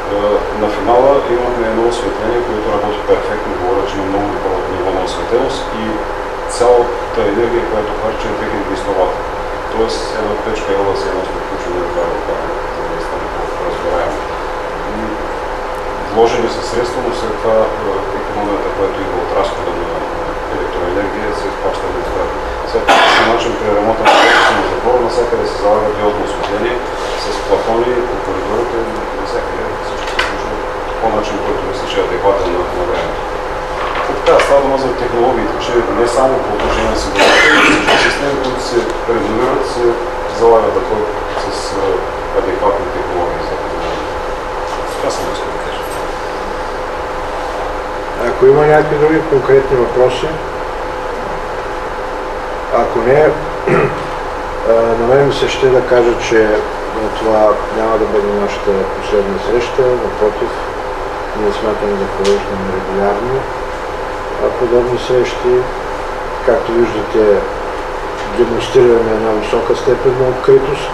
На финала имахме едно осветление, което работи перфектно, говоря, че има много добро ниво на осветеност и цялата енергия, която харчи е две хиляди и сто вата. Тоест една печка ела за едно сме включили на това ръкаване, за да стане по-разбираемо. Вложили се средства, но след това икономията, която идва от разхода на електроенергия, се изплаща на изграда. След този начин при ремонта на корпуса на затвора, навсякъде се залага диодно осветление с плафони по коридорите, навсякъде всичко се случва по начин, който мисля, че е адекватен на, на времето. Така, става дума за технологиите, че не само по отношение на сигурността, но всички системи, които се реновират, се залагат да ходят с адекватни технологии за това. Това съм искал да кажа. Ако има някакви други конкретни въпроси, ако не, на мен ми се ще да кажа, че това няма да бъде нашата последна среща, напротив, ние смятаме да провеждаме регулярно подобни срещи. Както виждате, демонстрираме една висока степен на откритост.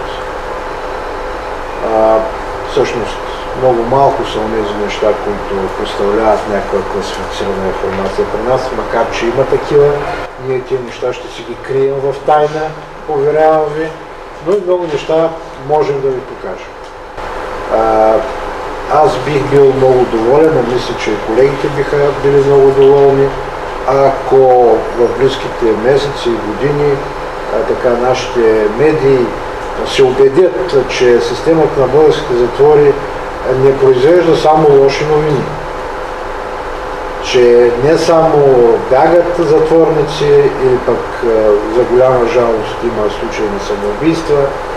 А, всъщност, много малко са онези неща, които представляват някаква класифицирана информация при нас, макар че има такива. Ние тези неща ще си ги крием в тайна, уверявам ви, но и много неща можем да ви покажем. А, аз бих бил много доволен, а мисля, че и колегите биха били много доволни, ако в близките месеци и години а, така нашите медии се убедят, че системата на българските затвори не произвежда само лоши новини. Че не само бягат затворници или пък за голяма жалост има случаи на самоубийства.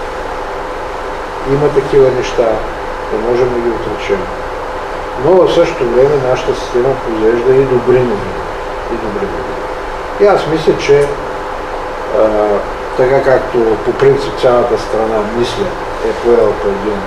Има такива неща, не можем да ги отречем. Но в същото време нашата система произвежда и добри новини. И добри новини. И аз мисля, че а, така както по принцип цялата страна мисля е поела по един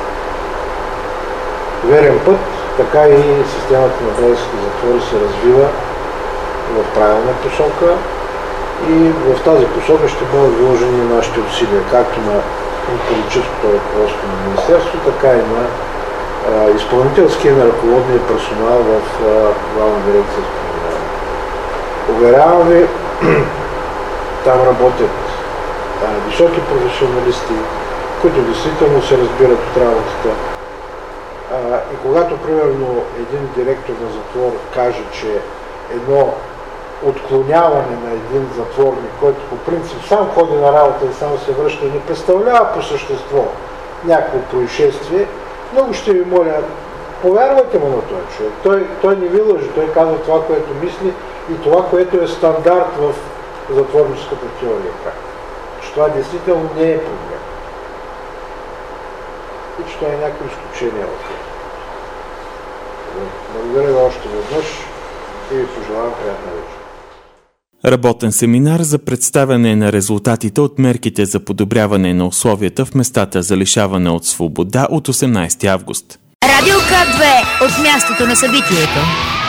верен път, така и системата на българските затвори се развива в правилна посока и в тази посока ще бъдат вложени нашите усилия, както на политическото ръководство на Министерството, така и на а, изпълнителския на ръководния персонал в Главна дирекция споменаване. Уверявам ви, там работят а, високи професионалисти, които действително се разбират от работата. А, и когато, примерно, един директор на затвор каже, че едно отклоняване на един затворник, който по принцип сам ходи на работа и сам се връща, не представлява по същество някакво происшествие, много ще ви моля, повярвайте му на този човек. Той, той не ви лъжи, той казва това, което мисли и това, което е стандарт в затворническата теория. Че това действително не е проблем. И че това е някакво изключение от това. Благодаря ви още веднъж и ви пожелавам приятна вечер. Работен семинар за представяне на резултатите от мерките за подобряване на условията в местата за лишаване от свобода от осемнадесети август. Радио К две от мястото на събитието.